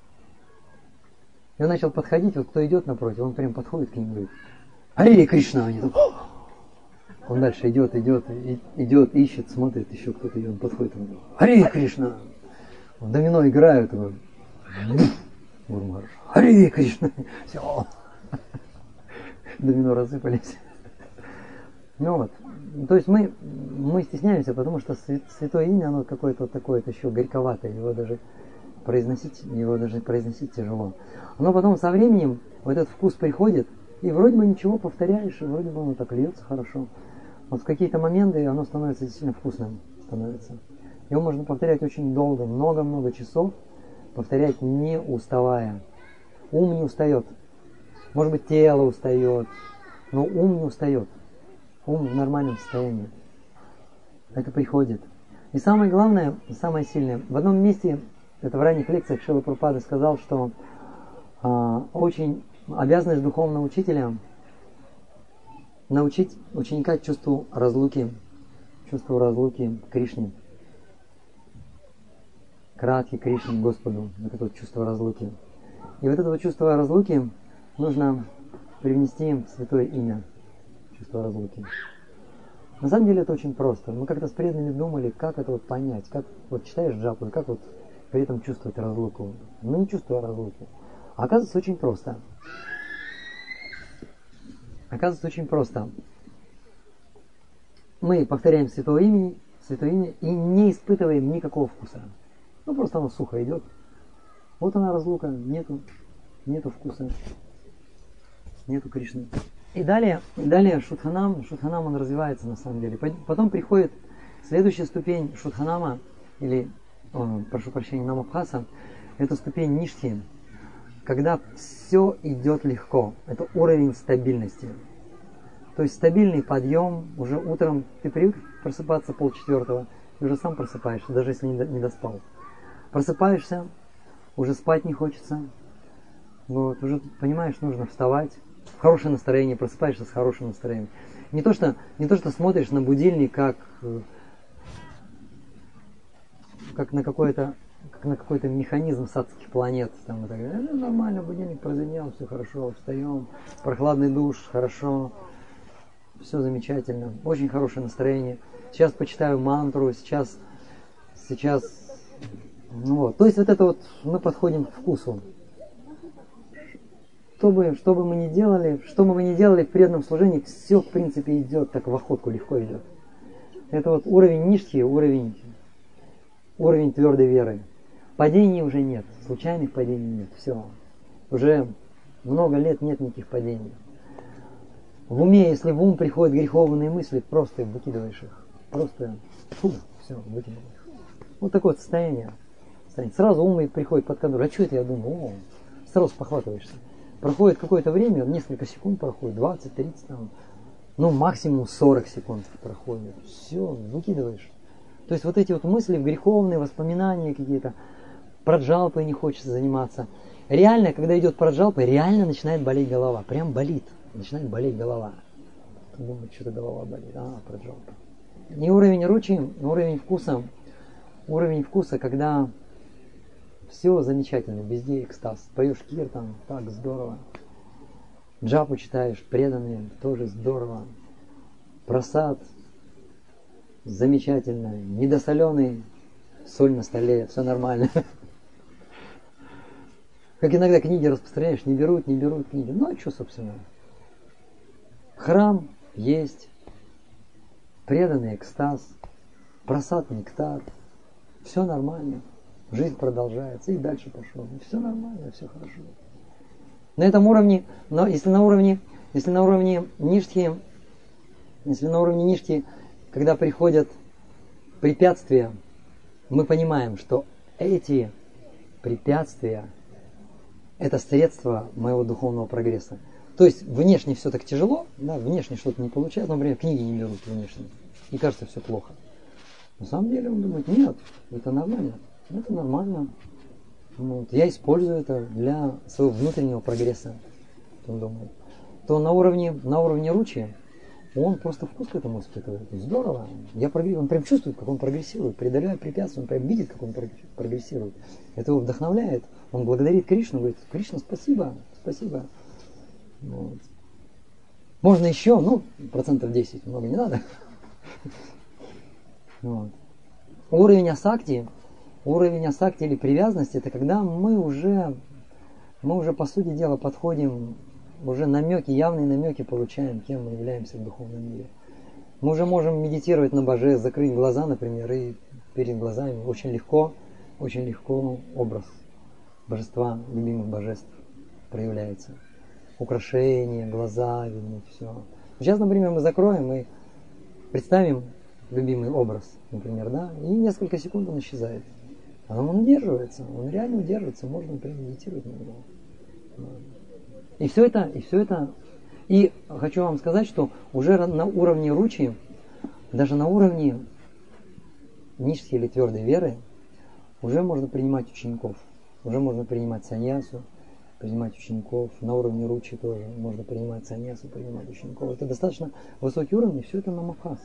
И он начал подходить, вот кто идет напротив, он прям подходит к ним и говорит: Харе Кришна! Они там... Он дальше идет, идет, идет, ищет, смотрит, еще кто-то идет, он подходит, он говорит: Харе Кришна! В домино играют, и он говорит: Харе Кришна! Все, домино рассыпались. Ну вот, то есть мы, мы стесняемся, потому что святое имя, оно какое-то вот такое, это еще горьковатое, его даже произносить, его даже произносить тяжело. Но потом со временем вот этот вкус приходит, и вроде бы ничего повторяешь, и вроде бы оно так льется хорошо. Вот в какие-то моменты оно становится действительно вкусным. Становится. Его можно повторять очень долго, много-много часов, повторять не уставая. Ум не устает. Может быть, тело устает, но ум не устает. Ум в нормальном состоянии. Это приходит. И самое главное, самое сильное, в одном месте, это в ранних лекциях Шрила Прабхупада сказал, что а, очень обязанность духовного учителя научить ученика чувству разлуки, чувству разлуки к Кришне, к Радхе, Кришне, Господу, вот это вот чувство разлуки. И вот это вот чувство разлуки нужно привнести в святое имя, чувство разлуки. На самом деле это очень просто. Мы как-то с преданными думали, как это вот понять, как вот читаешь джапу, и как вот при этом чувствовать разлуку. Ну не чувствуя разлуки. А оказывается очень просто. Оказывается очень просто. Мы повторяем святое имя, святое имя и не испытываем никакого вкуса. Ну просто оно сухо идет. Вот она разлука, нету, нету вкуса, нету Кришны. И далее, далее Шудханам, Шудханам он развивается на самом деле. Потом приходит следующая ступень Шудханама, или, о, прошу прощения, Намабхаса, это ступень Ништхи, когда все идет легко. Это уровень стабильности. То есть стабильный подъем, уже утром ты привык просыпаться полчетвертого, ты уже сам просыпаешься, даже если не доспал. Просыпаешься, уже спать не хочется, вот, уже понимаешь, нужно вставать. В хорошее настроение, просыпаешься с хорошим настроением. Не то, что, не то, что смотришь на будильник, как, как на какой-то как на какой-то механизм с адских планет. Там, и так далее. Ну, нормально, будильник прозвенел, все хорошо, встаем, прохладный душ, хорошо, все замечательно, очень хорошее настроение. Сейчас почитаю мантру, сейчас, сейчас, ну вот. То есть вот это вот мы подходим к вкусу. Что бы, что бы мы ни делали, что бы мы ни делали в преданном служении, все в принципе идет так в охотку, легко идет. Это вот уровень Ништхи, уровень, уровень твердой веры. Падений уже нет, случайных падений нет, все. Уже много лет нет никаких падений. В уме, если в ум приходят греховные мысли, просто выкидываешь их. Просто, фу, все, выкидываешь их. Вот такое вот состояние. Сразу ум приходит под контроль. А что это я думаю? О, сразу спохватываешься. Проходит какое-то время, несколько секунд проходит, двадцать, тридцать, там, ну максимум сорок секунд проходит. Все, выкидываешь. То есть вот эти вот мысли, греховные, воспоминания какие-то, праджалпой не хочется заниматься. Реально, когда идет праджалпа, реально начинает болеть голова. Прям болит. Начинает болеть голова. Думает, что-то голова болит. А, праджалпа. И уровень ручи, уровень вкуса. Уровень вкуса, когда все замечательно, везде экстаз. Поешь киртан, так здорово. Джапу читаешь, преданные, тоже здорово. Прасад, замечательно. Недосоленый, соль на столе, все нормально. Как иногда книги распространяешь, не берут, не берут книги. Ну а что, собственно? Храм есть, преданный экстаз, прасад нектар. Все нормально. Жизнь продолжается, и дальше пошел. Все нормально, все хорошо. На этом уровне, но если на уровне, если на уровне Ништхи, если на уровне Ништхи, когда приходят препятствия, мы понимаем, что эти препятствия — это средства моего духовного прогресса. То есть внешне все так тяжело, да, внешне что-то не получается, например, книги не берут внешне, и кажется все плохо. На самом деле он думает, нет, это нормально, это нормально. Вот, я использую это для своего внутреннего прогресса, он думает. То на уровне, на уровне ручи он просто вкус к этому испытывает. Здорово. Я прогр... Он прям чувствует, как он прогрессирует, преодолевая препятствия, он прям видит, как он прогрессирует. Это его вдохновляет. Он благодарит Кришну, говорит, Кришна, спасибо, спасибо. Вот. Можно еще, ну, процентов десять, много не надо. Вот. Уровень асакти, уровень асакти или привязанности, это когда мы уже, мы уже по сути дела подходим, уже намеки, явные намеки получаем, кем мы являемся в духовном мире. Мы уже можем медитировать на Боже, закрыть глаза, например, и перед глазами очень легко, очень легко образ божества, любимых божеств проявляется. Украшения, глаза видны, все. Сейчас, например, мы закроем и представим любимый образ, например, да, и несколько секунд он исчезает. А он удерживается, он реально удерживается, можно прям медитировать на него. И все это, и все это, и хочу вам сказать, что уже на уровне ручи, даже на уровне низкой или твердой веры, уже можно принимать учеников, уже можно принимать саньясу, принимать учеников, на уровне ручи тоже можно принимать саньясу, принимать учеников. Это достаточно высокий уровень, и все это намахас.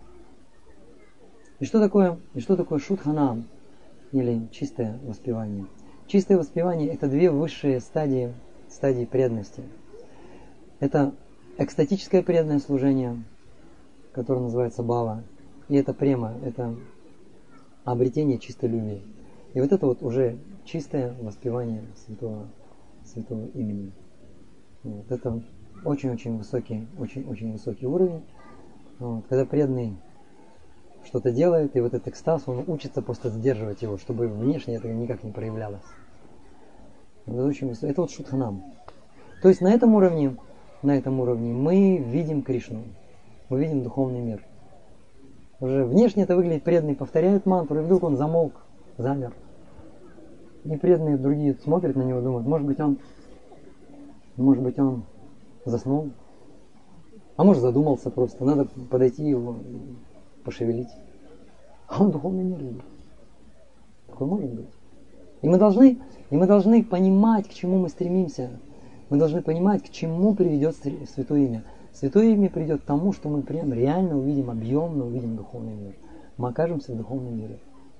И что такое, и что такое шудханам, или чистое воспевание? Чистое воспевание – это две высшие стадии, стадии преданности. Это экстатическое преданное служение, которое называется бхава, и это према, это обретение чистой любви. И вот это вот уже чистое воспевание святого, святого имени. Вот. Это очень-очень высокий, очень-очень высокий уровень. Вот. Когда преданный что-то делает, и вот этот экстаз, он учится просто сдерживать его, чтобы внешне это никак не проявлялось. Это, очень, это вот шудханам. То есть на этом уровне, на этом уровне мы видим Кришну, мы видим духовный мир. Уже внешне это выглядит, преданный повторяет мантру, и вдруг он замолк, замер. И преданные другие смотрят на него, думают, может быть он, может быть он заснул, а может задумался просто, надо подойти его, пошевелить. А он духовный мир видит. Такое может быть. И мы должны, и мы должны понимать, к чему мы стремимся. Мы должны понимать, к чему приведет Святое Имя. Святое Имя придет к тому, что мы прям реально увидим, объемно увидим духовный мир. Мы окажемся в духовном мире.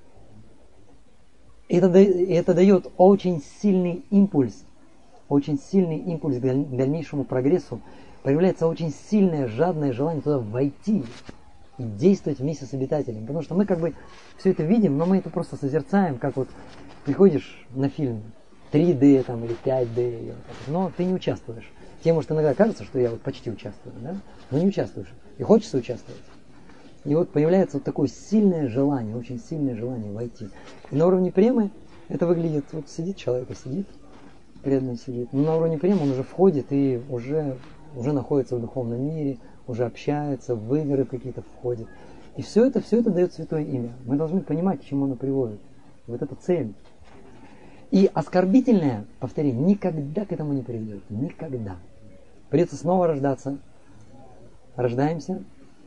И это, и это дает очень сильный импульс, очень сильный импульс к дальнейшему прогрессу. Появляется очень сильное, жадное желание туда войти и действовать вместе с обитателями. Потому что мы как бы все это видим, но мы это просто созерцаем, как вот приходишь на фильм три дэ там, или пять дэ, но ты не участвуешь. Тебе, может, иногда кажется, что я вот почти участвую, да? Но не участвуешь. И хочется участвовать. И вот появляется вот такое сильное желание, очень сильное желание войти. И на уровне премы это выглядит, вот сидит человек, и сидит, преданный сидит. Но на уровне премы он уже входит и уже, уже находится в духовном мире, уже общается, в игры какие-то входит. И все это, все это дает Святое Имя. Мы должны понимать, к чему оно приводит. Вот это цель. И оскорбительное повторение никогда к этому не приведет. Никогда. Придется снова рождаться. Рождаемся.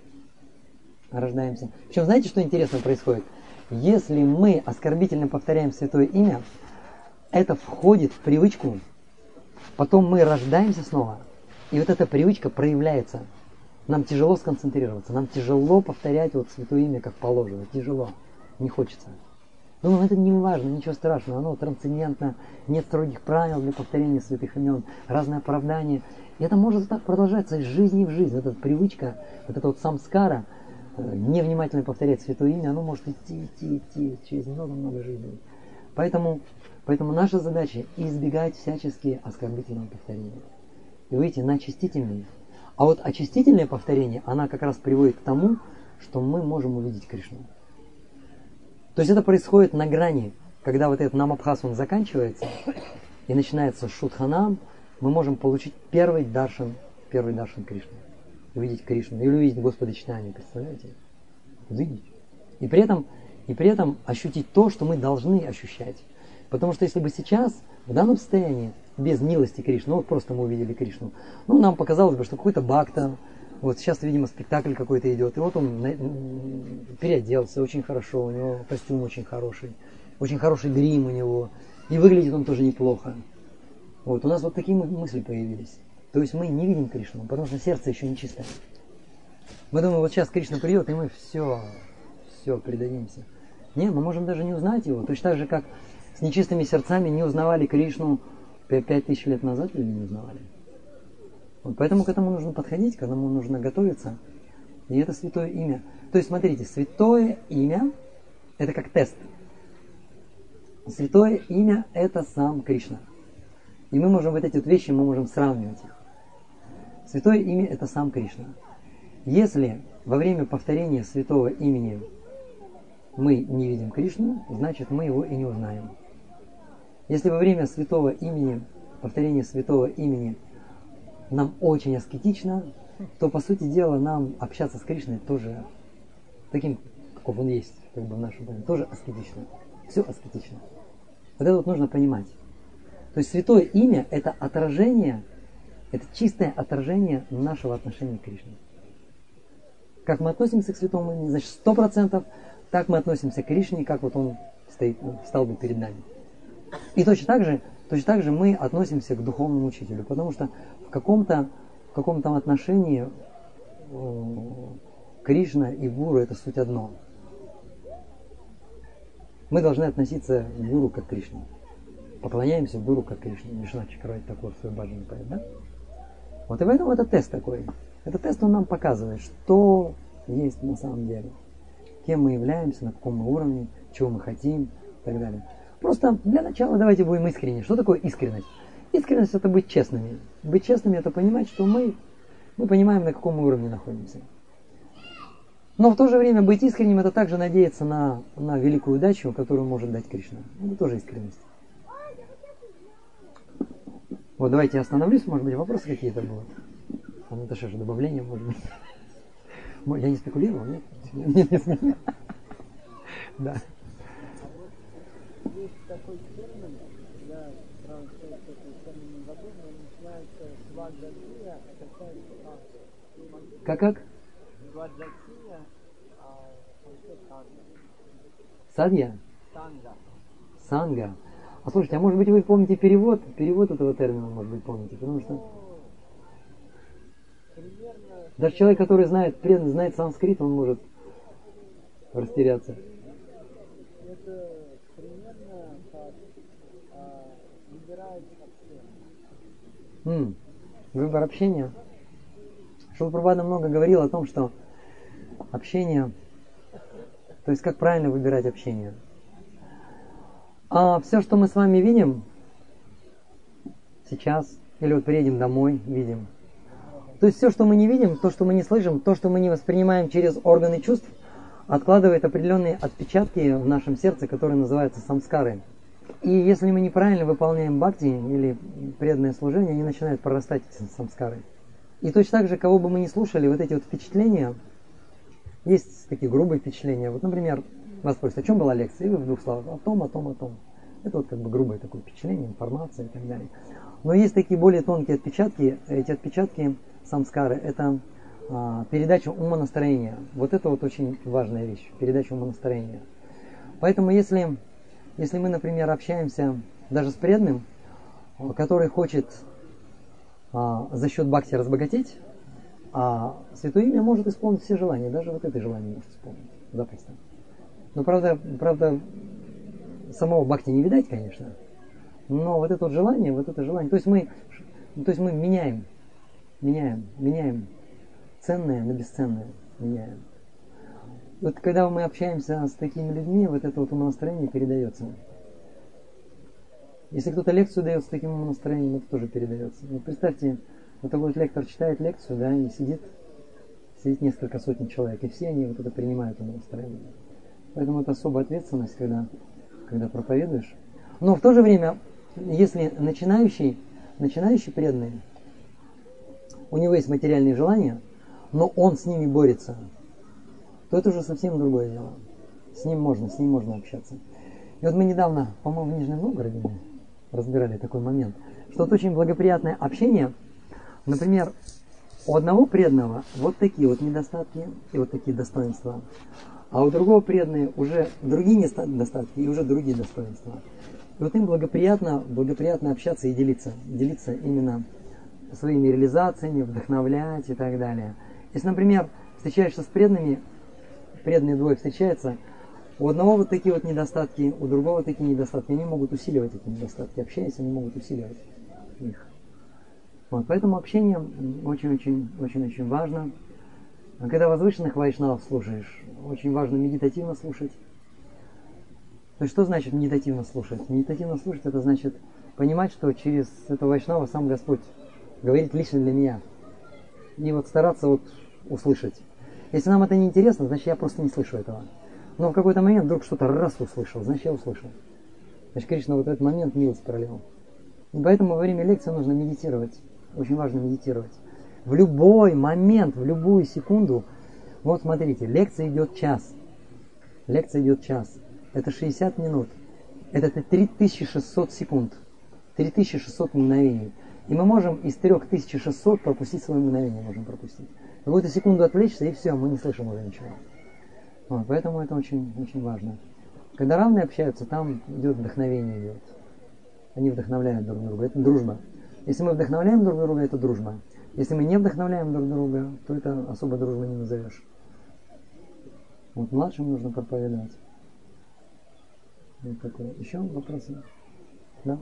Рождаемся. Причем знаете, что интересно происходит? Если мы оскорбительно повторяем Святое Имя, это входит в привычку. Потом мы рождаемся снова. И вот эта привычка проявляется. Нам тяжело сконцентрироваться. Нам тяжело повторять вот Святое Имя как положено. Тяжело. Не хочется. Ну, это не важно, ничего страшного, оно трансцендентно, нет строгих правил для повторения святых имен, разные оправдания. И это может так продолжаться из жизни в жизнь. Эта привычка, вот эта вот самскара, невнимательно повторять святое имя, оно может идти, идти, идти через много-много жизней. Поэтому, поэтому наша задача избегать всячески оскорбительного повторения. И выйти на очистительный. А вот очистительное повторение, она как раз приводит к тому, что мы можем увидеть Кришну. То есть это происходит на грани, когда вот этот намабхас, он заканчивается, и начинается шудханам, мы можем получить первый даршан, первый даршан Кришны. Увидеть Кришну, или увидеть Господа Чайтанью, представляете? Увидеть. И при этом, и при этом ощутить то, что мы должны ощущать. Потому что если бы сейчас, в данном состоянии, без милости Кришны. Ну, вот просто мы увидели Кришну. Ну, нам показалось бы, что какой-то бхакта, вот сейчас, видимо, спектакль какой-то идет, и вот он переоделся очень хорошо, у него костюм очень хороший, очень хороший грим у него, и выглядит он тоже неплохо. Вот, у нас вот такие мысли появились. То есть мы не видим Кришну, потому что сердце еще не чистое. Мы думаем, вот сейчас Кришна придет, и мы все, все, предадимся. Нет, мы можем даже не узнать его. Точно так же, как с нечистыми сердцами не узнавали Кришну пять тысяч лет назад, люди не узнавали. Вот поэтому к этому нужно подходить, к этому нужно готовиться. И это святое имя. То есть, смотрите, святое имя – это как тест. Святое имя – это сам Кришна. И мы можем вот эти вот вещи, мы можем сравнивать их. Святое имя – это сам Кришна. Если во время повторения святого имени мы не видим Кришну, значит мы его и не узнаем. Если во время святого имени, повторения святого имени нам очень аскетично, то, по сути дела, нам общаться с Кришной тоже таким, каков он есть, как бы в нашем понимании, тоже аскетично. Все аскетично. Вот это вот нужно понимать. То есть святое имя – это отражение, это чистое отражение нашего отношения к Кришне. Как мы относимся к святому имени, значит, сто процентов так мы относимся к Кришне, как вот он стоит, встал бы перед нами. И точно так же, точно так же мы относимся к духовному учителю, потому что в каком-то, в каком-то отношении э, Кришна и гуру – это суть одно. Мы должны относиться к гуру как к Кришне. Поклоняемся гуру как Кришне. Вишна Чакраварти такой в свой баджан поет, да? Вот и поэтому это тест такой. Этот тест он нам показывает, что есть на самом деле. Кем мы являемся, на каком мы уровне, чего мы хотим и так далее. Просто для начала давайте будем искренни. Что такое искренность? Искренность – это быть честными. Быть честными – это понимать, что мы, мы понимаем, на каком уровне находимся. Но в то же время быть искренним – это также надеяться на, на великую удачу, которую может дать Кришна. Это тоже искренность. Вот давайте я остановлюсь, может быть, вопросы какие-то будут. А ну, это что же, добавление, может быть? Я не спекулировал, нет? Нет, нет, нет. Да. Есть такой термин, я сразу скажу, что это термин не забыл, но начинается с ваджакия, это какая-то Как, как? ваджакия, а это санга. Садья? Санга. Санга. А слушайте, а может быть вы помните перевод? Перевод этого термина, может быть, помните, потому что Примерно... даже человек, который знает, преданно знает санскрит, он может растеряться. Это примерно как а, выбирать общение. М, Выбор общения. Шрила Прабхупада много говорил о том, что общение, то есть как правильно выбирать общение. А все, что мы с вами видим сейчас, или вот приедем домой, видим. То есть все, что мы не видим, то, что мы не слышим, то, что мы не воспринимаем через органы чувств, откладывает определенные отпечатки в нашем сердце, которые называются самскары. И если мы неправильно выполняем бхакти или преданное служение, они начинают прорастать, эти самскары. И точно так же, кого бы мы ни слушали, вот эти вот впечатления, есть такие грубые впечатления. Вот, например, вас спросят, о чем была лекция? И вы в двух словах, о том, о том, о том. Это вот как бы грубое такое впечатление, информация и так далее. Но есть такие более тонкие отпечатки. Эти отпечатки, самскары, это а, передача умонастроения. Вот это вот очень важная вещь, передача умонастроения. Поэтому если, если мы, например, общаемся даже с преданным, который хочет а, за счет бхакти разбогатеть, а святое имя может исполнить все желания, даже вот это желание может исполнить запросто. Но правда, правда, самого бхакти не видать, конечно. Но вот это вот желание, вот это желание, то есть мы, то есть мы меняем, меняем, меняем ценное на бесценное, меняем. Вот когда мы общаемся с такими людьми, вот это вот умонастроение передается. Если кто-то лекцию дает с таким умонастроением, это тоже передается. Вот представьте, вот такой вот лектор читает лекцию, да, и сидит, сидит несколько сотен человек, и все они вот это принимают умонастроение. Поэтому это особая ответственность, когда, когда проповедуешь. Но в то же время, если начинающий, начинающий преданный, у него есть материальные желания, но он с ними борется, то это уже совсем другое дело. С ним можно, с ним можно общаться. И вот мы недавно, по-моему, в Нижнем Новгороде разбирали такой момент, что это очень благоприятное общение. Например, у одного преданного вот такие вот недостатки и вот такие достоинства, а у другого преданные уже другие недостатки и уже другие достоинства. И вот им благоприятно, благоприятно общаться и делиться, делиться именно своими реализациями, вдохновлять и так далее. Если, например, встречаешься с преданными, преданные двое встречаются, у одного вот такие вот недостатки, у другого такие недостатки, они могут усиливать эти недостатки, общаясь, они могут усиливать их. Вот, поэтому общение очень-очень-очень-очень важно. Когда возвышенных вайшнавов слушаешь, очень важно медитативно слушать. То есть, что значит медитативно слушать? Медитативно слушать, это значит понимать, что через этого вайшнава сам Господь говорит лично для меня. И вот стараться вот услышать. Если нам это не интересно, значит, я просто не слышу этого. Но в какой-то момент вдруг что-то раз услышал, значит, я услышал. Значит, Кришна вот в этот момент милость пролил. И поэтому во время лекции нужно медитировать. Очень важно медитировать. В любой момент, в любую секунду. Вот смотрите, лекция идет час. Лекция идет час. Это шестьдесят минут. Это три тысячи шестьсот секунд. три тысячи шестьсот мгновений. И мы можем из три тысячи шестьсот пропустить свое мгновение. Можем пропустить. В какую-то секунду отвлечься, и все, мы не слышим уже ничего. Вот, поэтому это очень, очень важно. Когда равные общаются, там идет вдохновение. Идет. Они вдохновляют друг друга. Это дружба. Если мы вдохновляем друг друга, это дружба. Если мы не вдохновляем друг друга, то это особо дружбой не назовешь. Вот младшим нужно проповедовать. Вот такое. Еще вопросы? Да?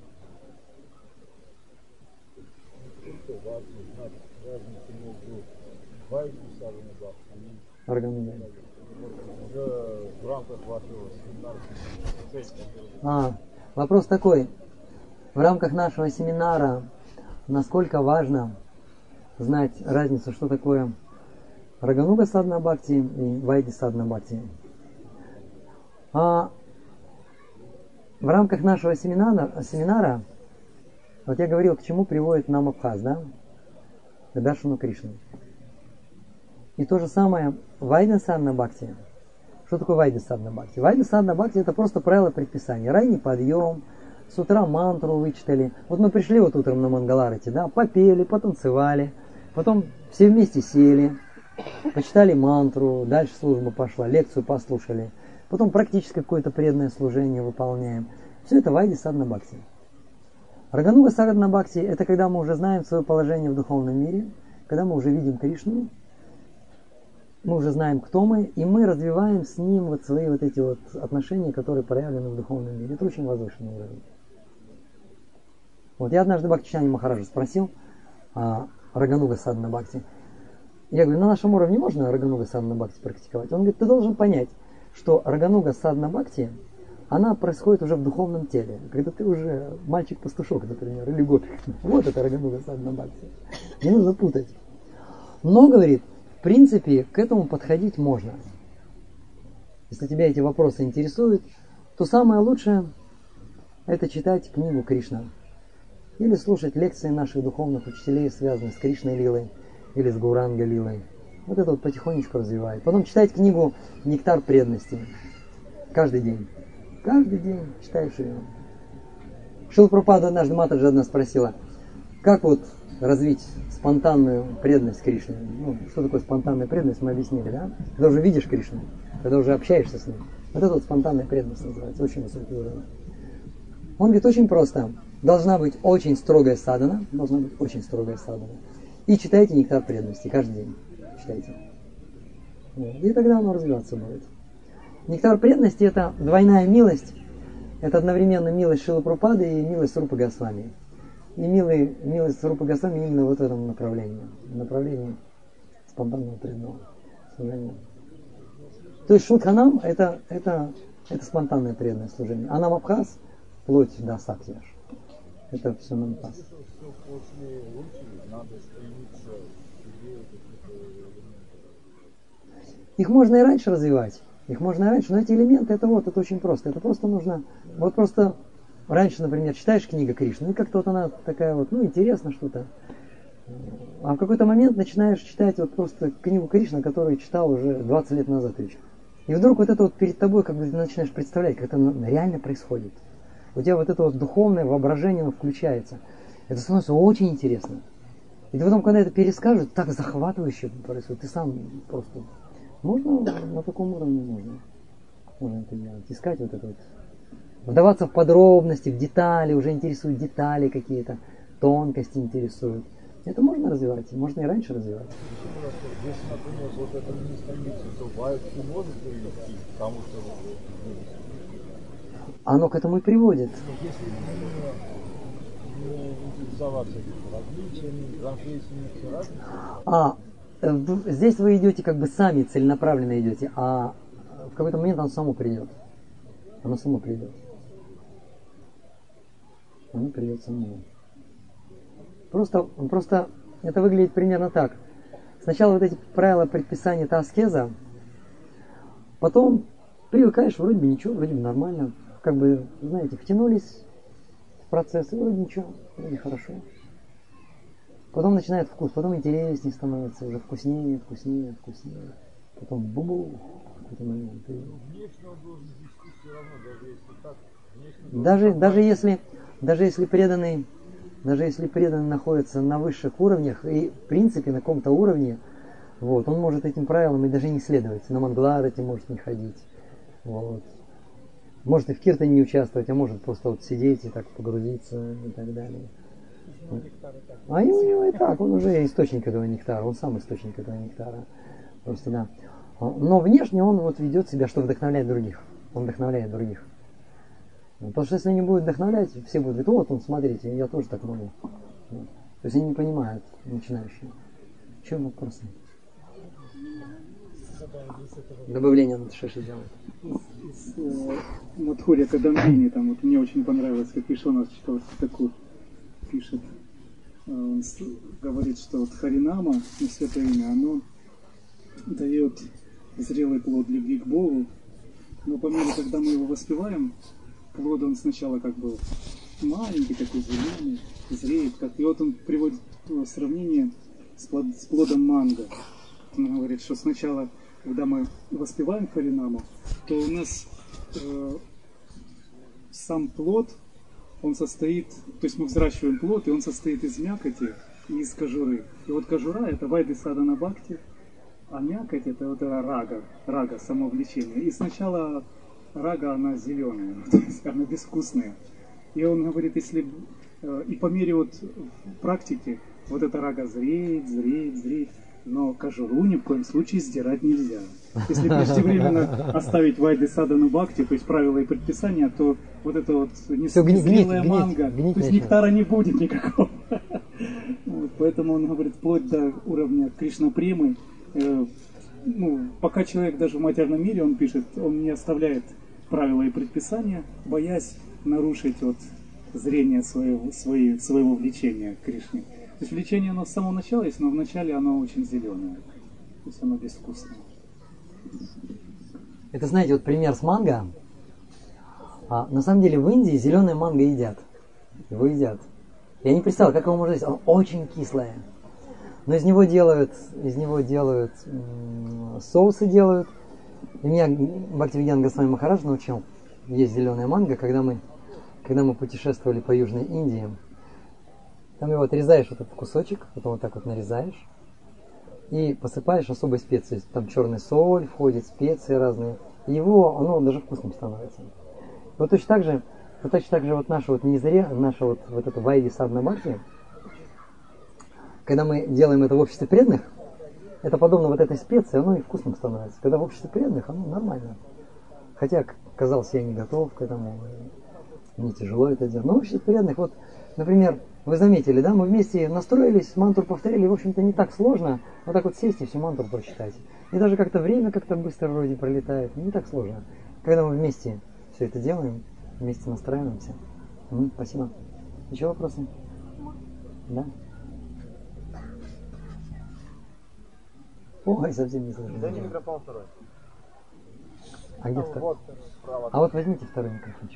Что важно знать разницу между вайди и садхана бхакти? Организация. В рамках вашего семинара. А, вопрос такой. В рамках нашего семинара насколько важно знать разницу, что такое Рагануга садхана бхакти и вайди садхана бхакти. А в рамках нашего семинара, семинара, вот я говорил, к чему приводит нам Абхаз, да? К Даршану Кришны. И то же самое вайди садхана бхакти. Что такое вайди садхана бхакти? Вайди садхана бхакти это просто правила предписания. Ранний подъем, с утра мантру вычитали. Вот мы пришли вот утром на Мангаларати, да, попели, потанцевали, потом все вместе сели, почитали мантру, дальше служба пошла, лекцию послушали, потом практическое какое-то преданное служение выполняем. Все это вайди садхана бхакти. Рагануга садхана бхакти это когда мы уже знаем свое положение в духовном мире, когда мы уже видим Кришну, мы уже знаем, кто мы, и мы развиваем с ним вот свои вот эти вот отношения, которые проявлены в духовном мире. Это очень возвышенный уровень. Вот я однажды Бхактичани Махараджа спросил а, Рагануга садхана бхакти. Я говорю, на нашем уровне можно Рагануга садхана бхакти практиковать? Он говорит, ты должен понять, что Рагануга садхана бхакти, она происходит уже в духовном теле. Когда ты уже мальчик-пастушок, например, или гопик. Вот это Рагануга садхана бхакти. Не нужно путать. Но, говорит, в принципе, к этому подходить можно. Если тебя эти вопросы интересуют, то самое лучшее это читать книгу Кришна. Или слушать лекции наших духовных учителей, связанные с Кришной Лилой или с Гауранга Лилой. Вот это вот потихонечку развивает. Потом читать книгу «Нектар преданности». Каждый день. Каждый день читаешь ее. Шрила Прабхупада однажды Матаджи одна спросила, как вот развить спонтанную преданность Кришне. Ну, что такое спонтанная преданность, мы объяснили, да? Когда уже видишь Кришну, когда уже общаешься с ним. Вот это вот спонтанная преданность называется, очень высокий уровень. Он говорит, очень просто. Должна быть очень строгая садхана, должна быть очень строгая садхана. И читайте нектар преданности каждый день. Читайте. Вот. И тогда оно развиваться будет. Нектар преданности это двойная милость. Это одновременно милость Шрилы Прабхупады и милость Рупы Госвами. И милый, милость Рупы Госвами именно вот в этом направлении. В направлении спонтанного преданного служения. То есть Шудханам это, это, это спонтанное преданное служение. А нам Абхаз вплоть до Сакьяш. Это все нам пас. Их можно и раньше развивать. Их можно и раньше, но эти элементы, это вот, это очень просто. Это просто нужно, вот просто раньше, например, читаешь книгу Кришны, и как-то вот она такая вот, ну, интересно что-то. А в какой-то момент начинаешь читать вот просто книгу Кришны, которую читал уже двадцать лет назад. И вдруг вот это вот перед тобой, как бы ты начинаешь представлять, как это реально происходит. У тебя вот это вот духовное воображение включается. Это становится очень интересно. И ты потом, когда это перескажешь, так захватывающе происходит. Ты сам просто... Можно на таком уровне можно. Можно это делать. Искать вот это вот. Вдаваться в подробности, в детали, уже интересуют детали какие-то, тонкости интересуют. Это можно развивать, можно и раньше развивать. Если, например, вот это не страница, то Вайбхи может привести к тому, что... Оно к этому и приводит. Если не интересоваться различиями, конфессиями, все разные. А, здесь вы идете как бы сами, целенаправленно идете, а в какой-то момент оно само придет. Оно само придет. Оно придет само. Просто, просто это выглядит примерно так. Сначала вот эти правила предписания, это аскеза, потом привыкаешь, вроде бы ничего, вроде бы нормально. Как бы, знаете, втянулись в процесс, и вроде ничего, вроде хорошо. Потом начинает вкус, потом интереснее становится, уже вкуснее, вкуснее, вкуснее. Потом бу-бу, в какой-то момент. Внешне он должен вести все равно, даже если так. Даже, даже если, даже если преданный, даже если преданный находится на высших уровнях и в принципе на каком-то уровне, вот, он может этим правилам и даже не следовать. На Мангладате может не ходить. Вот. Может и в киртане не участвовать, а может просто вот сидеть и так погрузиться и так далее. А и у него и так, он уже источник этого нектара, он сам источник этого нектара. Просто да. Но внешне он вот ведет себя, что вдохновляет других. Он вдохновляет других. Потому что если они будут вдохновлять, все будут говорить, вот он, смотрите, я тоже так могу. То есть они не понимают, начинающие. В чем вопросы? Добавление на шеши делать. Из э, Мадхурья Кадамбини, там вот мне очень понравилось, как Вишванат читал Такур, пишет, э, он с, говорит, что вот Харинама, на святое имя, оно дает зрелый плод любви к Богу, но по мере, когда мы его воспеваем, плод он сначала как бы маленький, такой зеленый, зреет, как, и вот он приводит сравнение с, плод, с плодом манго. Он говорит, что сначала, когда мы воспеваем Харинаму, то у нас э, сам плод, он состоит, то есть мы взращиваем плод, и он состоит из мякоти и из кожуры. И вот кожура это вайды садана бхакти, а мякоть это вот это рага, рага, самовлечение. И сначала рага, она зеленая, то есть она безвкусная. И он говорит, если э, и по мере вот практики вот эта рага зреет, зреет, зреет, но кожуру ни в коем случае сдирать нельзя. Если преждевременно оставить вайды садану бхакти, то есть правила и предписания, то вот это вот незрелая манго, то есть нектара не будет никакого. Вот, поэтому он говорит, вплоть до уровня Кришна-премы, э, ну, пока человек даже в материальном мире, он пишет, он не оставляет правила и предписания, боясь нарушить вот зрение своего, своей, своего влечения к Кришне. То есть влечение оно с самого начала есть, но вначале оно очень зеленое. То есть оно безвкусное. Это, знаете, вот пример с манго. А, на самом деле в Индии зеленое манго едят. Его едят. Я не представляю, как его можно есть. Оно очень кислое. Но из него делают, из него делают м- соусы делают. И меня Бхактивидан Госвами Махарадж научил есть зеленое манго, когда мы, когда мы путешествовали по Южной Индии. Там его отрезаешь, вот этот кусочек, потом вот так вот нарезаешь и посыпаешь особой специей. Там черный соль входит, специи разные. И его, оно даже вкусным становится. Вот точно так же, вот точно так же вот наша вот незре, наша вот, вот эта вайди садна бхакти, когда мы делаем это в обществе преданных, это подобно вот этой специи, оно и вкусным становится. Когда в обществе преданных, оно нормально. Хотя, казалось, я не готов к этому, мне тяжело это делать. Но в обществе преданных, вот, например, вы заметили, да, мы вместе настроились, мантру повторили, в общем-то не так сложно, вот так вот сесть и всю мантру прочитать. И даже как-то время как-то быстро вроде пролетает, не так сложно. Когда мы вместе все это делаем, вместе настраиваемся. М, спасибо. Еще вопросы? Да? Ой, совсем не сложно. Дайте микрофон второй. А где второй? Вот, справа. А вот возьмите второй микрофончик.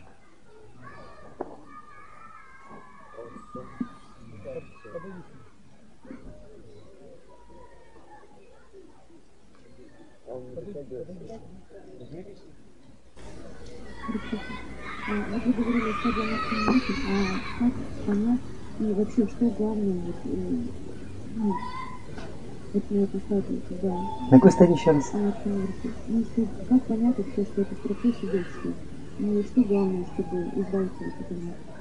Вот вы говорили о стадии а как понять И вообще, что главное, вот, э, ну, вот на этой стадии, когда... На какой стадии еще раз? Ну, если, как понять вообще, что это в процессе действия? Ну и что главное, чтобы избавиться от этого?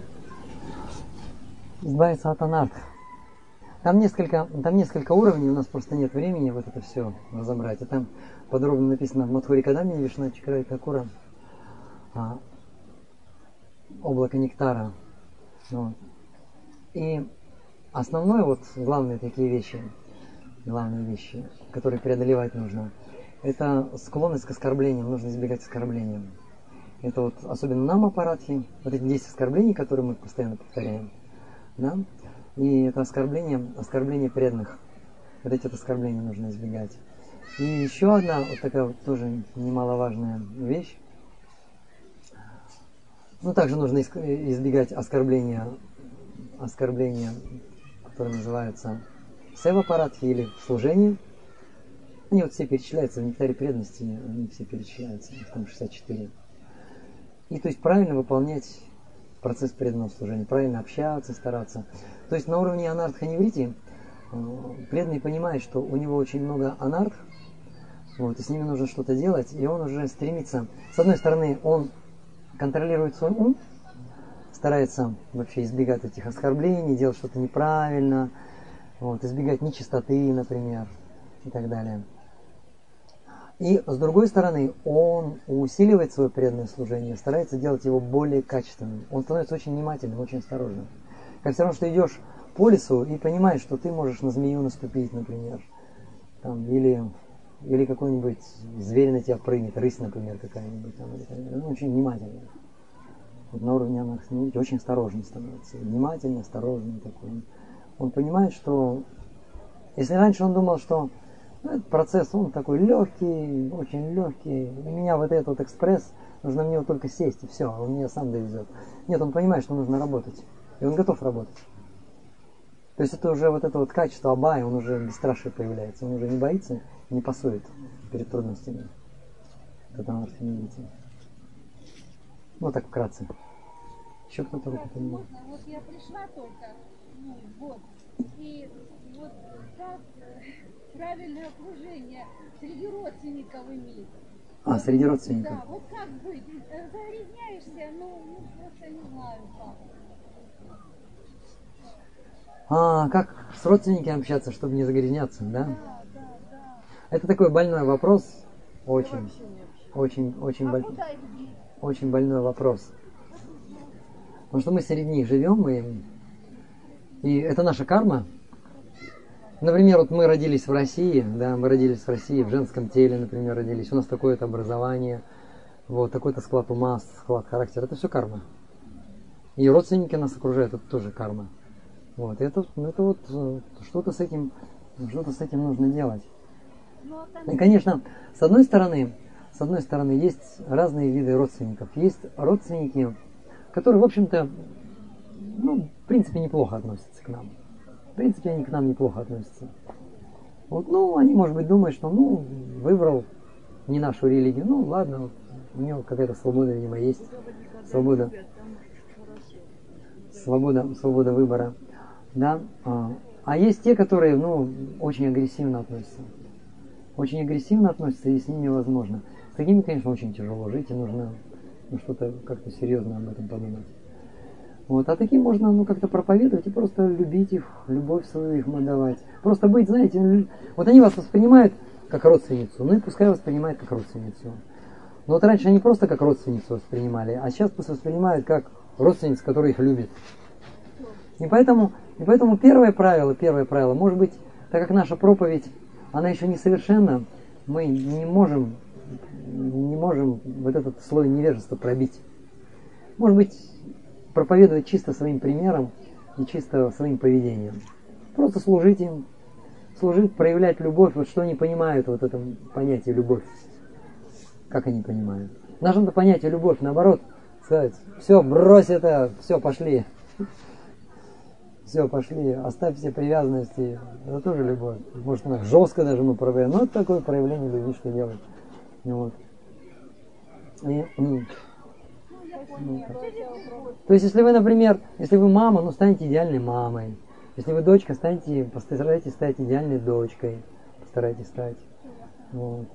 Избавиться от анарх. Там несколько, там несколько уровней, у нас просто нет времени вот это все разобрать. А там подробно написано в Мадхури Кадамини Вишна Чакрай Такура, а, облако нектара. Вот. И основное, вот главные такие вещи, главные вещи, которые преодолевать нужно, это склонность к оскорблениям, нужно избегать оскорбления. Это вот особенно нам аппаратхи, вот эти десять оскорблений, которые мы постоянно повторяем, да? И это оскорбление, оскорбление преданных. Вот эти вот оскорбления нужно избегать. И еще одна вот такая вот тоже немаловажная вещь. Ну, также нужно избегать оскорбления, оскорбления, которые называются сева-парадхи или служение. Они вот все перечисляются в нектаре преданности, они все перечисляются, в том шестьдесят четыре. И то есть правильно выполнять процесс преданного служения, правильно общаться, стараться. То есть на уровне анардха-неврити преданный понимает, что у него очень много анардх, вот, и с ними нужно что-то делать, и он уже стремится. С одной стороны, он контролирует свой ум, старается вообще избегать этих оскорблений, делать что-то неправильно, вот, избегать нечистоты, например, и так далее. И с другой стороны, он усиливает свое преданное служение, старается делать его более качественным. Он становится очень внимательным, очень осторожным. Как все равно, что идешь по лесу и понимаешь, что ты можешь на змею наступить, например. Там, или, или какой-нибудь зверь на тебя прыгнет, рысь, например, какая-нибудь. Там, или, ну, очень внимательный. Вот на уровне анархии очень осторожный становится. Внимательный, осторожный такой. Он понимает, что если раньше он думал, что этот процесс, он такой легкий, очень легкий. У меня вот этот вот экспресс, нужно мне вот только сесть, и все, он меня сам довезет. Нет, он понимает, что нужно работать. И он готов работать. То есть это уже вот это вот качество Абая, он уже бесстрашие появляется. Он уже не боится, не пасует перед трудностями. Это анархия. Ну так вкратце. Еще кто-то руку поднимал? Вот я пришла только, ну вот, и вот как правильное окружение среди родственников иметь. А, среди родственников? Да, вот как быть? Загрязняешься, ну, ну просто не знаю как. А, как с родственниками общаться, чтобы не загрязняться, да? Да, да, да. Это такой больной вопрос. Очень, очень, очень, А боль... куда их деть? очень больной вопрос. Потому что мы среди них живем, и, и это наша карма. Например, вот мы родились в России, да, мы родились в России, в женском теле, например, родились. У нас такое-то образование, вот, такой-то склад ума, склад характера. Это все карма. И родственники нас окружают, это тоже карма. Вот, это, это вот что-то с этим, что-то с этим нужно делать. И, конечно, с одной стороны, с одной стороны, есть разные виды родственников. Есть родственники, которые, в общем-то, ну, в принципе, неплохо относятся к нам. В принципе, они к нам неплохо относятся. Вот, ну, они, может быть, думают, что, ну, выбрал не нашу религию. Ну, ладно, вот, у него какая-то свобода, видимо, есть. Свобода. Свобода, свобода выбора. Да? А, а есть те, которые, ну, очень агрессивно относятся. Очень агрессивно относятся, и с ними невозможно. С такими, конечно, очень тяжело жить, и нужно, ну, что-то как-то серьезно об этом подумать. Вот. А таким можно, ну, как-то проповедовать и просто любить их, любовь свою им отдавать. Просто быть, знаете, вот они вас воспринимают как родственницу, ну и пускай воспринимают как родственницу. Но вот раньше они просто как родственницу воспринимали, а сейчас пусть воспринимают как родственницу, которая их любит. И поэтому, и поэтому первое правило, первое правило, может быть, так как наша проповедь, она еще несовершенна, мы не можем, не можем вот этот слой невежества пробить. Может быть, проповедовать чисто своим примером и чисто своим поведением. Просто служить им, служить, проявлять любовь. Вот что они понимают, вот это понятие любовь. Как они понимают? Наше понятие любовь, наоборот, сказать, все, брось это, все, пошли. Все, пошли, оставь все привязанности. Это тоже любовь. Может, она жестко даже мы проявляем. Но это такое проявление любви, что делать. Вот. И, и... Ну, то есть, если вы, например, если вы мама, ну станьте идеальной мамой. Если вы дочка, станьте, постарайтесь стать идеальной дочкой. Постарайтесь стать. Вот.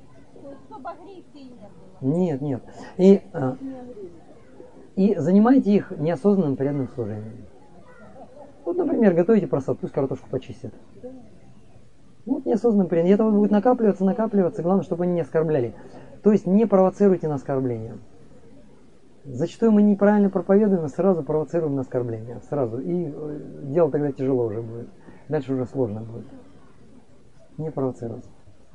Нет, нет. И, а, и занимайте их неосознанным преданным служением. Вот, например, готовите просад, пусть картошку почистят. Вот неосознанным преданным. И это будет накапливаться, накапливаться. Главное, чтобы они не оскорбляли. То есть не провоцируйте на оскорбление. Зачастую мы неправильно проповедуем и сразу провоцируем на оскорбление. Сразу. И дело тогда тяжело уже будет. Дальше уже сложно будет. Не провоцировать.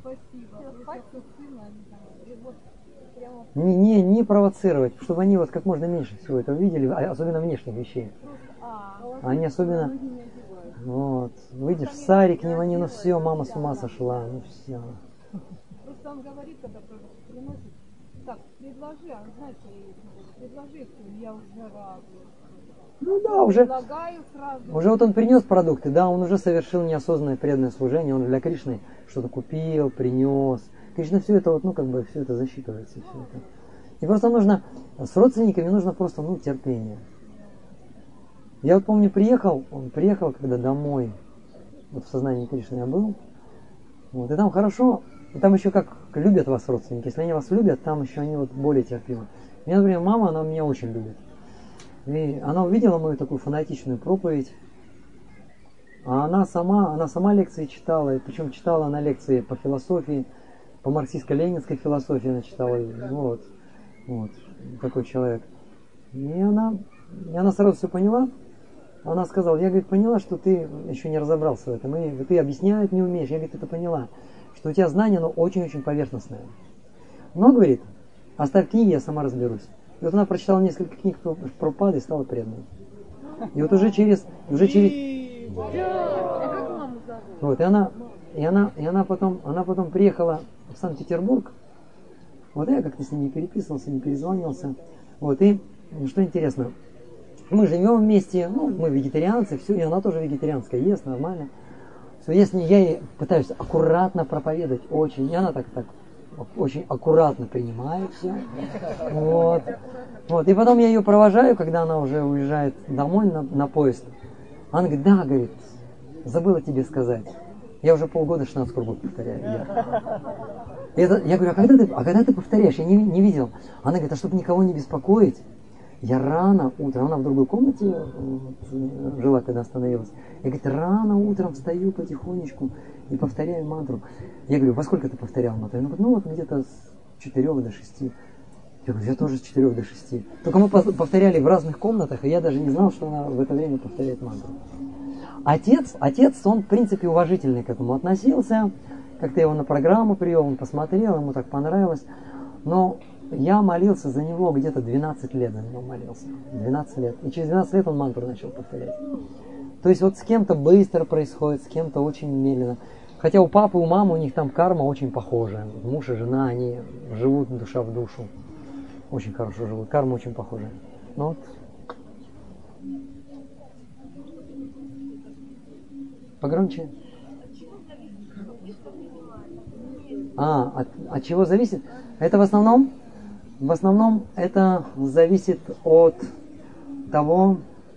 Не, не, не провоцировать, чтобы они вот как можно меньше всего этого видели, особенно внешних вещей. Они особенно... Вот. Выйдешь в сарик, к ним они, ну все, мама с ума сошла, ну все. Просто он говорит, когда приносит, так, предложи, а знаете, предложи, я уже радуюсь. Ну да, уже, сразу. уже вот он принес продукты, да, он уже совершил неосознанное преданное служение, он для Кришны что-то купил, принес. Кришна все это вот, ну как бы все это засчитывается, все это. И просто нужно, с родственниками нужно просто, ну, терпение. Я вот помню, приехал, он приехал, когда домой, вот в сознании Кришны я был, вот, и там хорошо, и там еще как любят вас родственники, если они вас любят, там еще они вот более терпимы. У меня, например, мама, она меня очень любит. И она увидела мою такую фанатичную проповедь, а она сама, она сама лекции читала, и причем читала она лекции по философии, по марксистско-ленинской философии она читала, вот, вот, такой человек. И она, и она сразу все поняла, она сказала, я, говорит, поняла, что ты еще не разобрался в этом, и ты объяснять не умеешь, я, говорит, это поняла, что у тебя знание, оно очень-очень поверхностное. Но, говорит, оставь книги, я сама разберусь. И вот она прочитала несколько книг про Прабхупады и стала преданной. И вот уже через... Уже через... Вот, и она, и она, и она потом, она потом приехала в Санкт-Петербург. Вот я как-то с ней не переписывался, не перезванивался. Вот, и что интересно, мы живем вместе, ну, мы вегетарианцы, все, и она тоже вегетарианская, ест нормально. Все, я с ней, я ей пытаюсь аккуратно проповедовать, очень, и она так, так, очень аккуратно принимает все. Вот. Вот. И потом я ее провожаю, когда она уже уезжает домой на, на поезд. Она говорит, да, говорит, забыла тебе сказать. Я уже полгода шестнадцать кругов повторяю. Я, это, я говорю, а когда, ты, а когда ты повторяешь? Я не, не видел. Она говорит, а чтобы никого не беспокоить, я рано утром, она в другой комнате вот, жила, когда остановилась. Я, говорит, рано утром встаю потихонечку и повторяю мантру. Я говорю, во сколько ты повторял мантру? Она говорит, ну вот где-то с четырех до шести. Я говорю, я тоже с четырех до шести. Только мы повторяли в разных комнатах, и я даже не знал, что она в это время повторяет мантру. Отец, отец, он в принципе уважительный к этому относился. Как-то его на программу привел, он посмотрел, ему так понравилось. Но я молился за него где-то двенадцать лет, за него молился. двенадцать лет. И через двенадцать лет он мантру начал повторять. То есть вот с кем-то быстро происходит, с кем-то очень медленно. Хотя у папы, у мамы, у них там карма очень похожая. Муж и жена, они живут душа в душу. Очень хорошо живут. Карма очень похожая. Ну вот. Погромче. А, от, от чего зависит? Это в основном, в основном это зависит от того,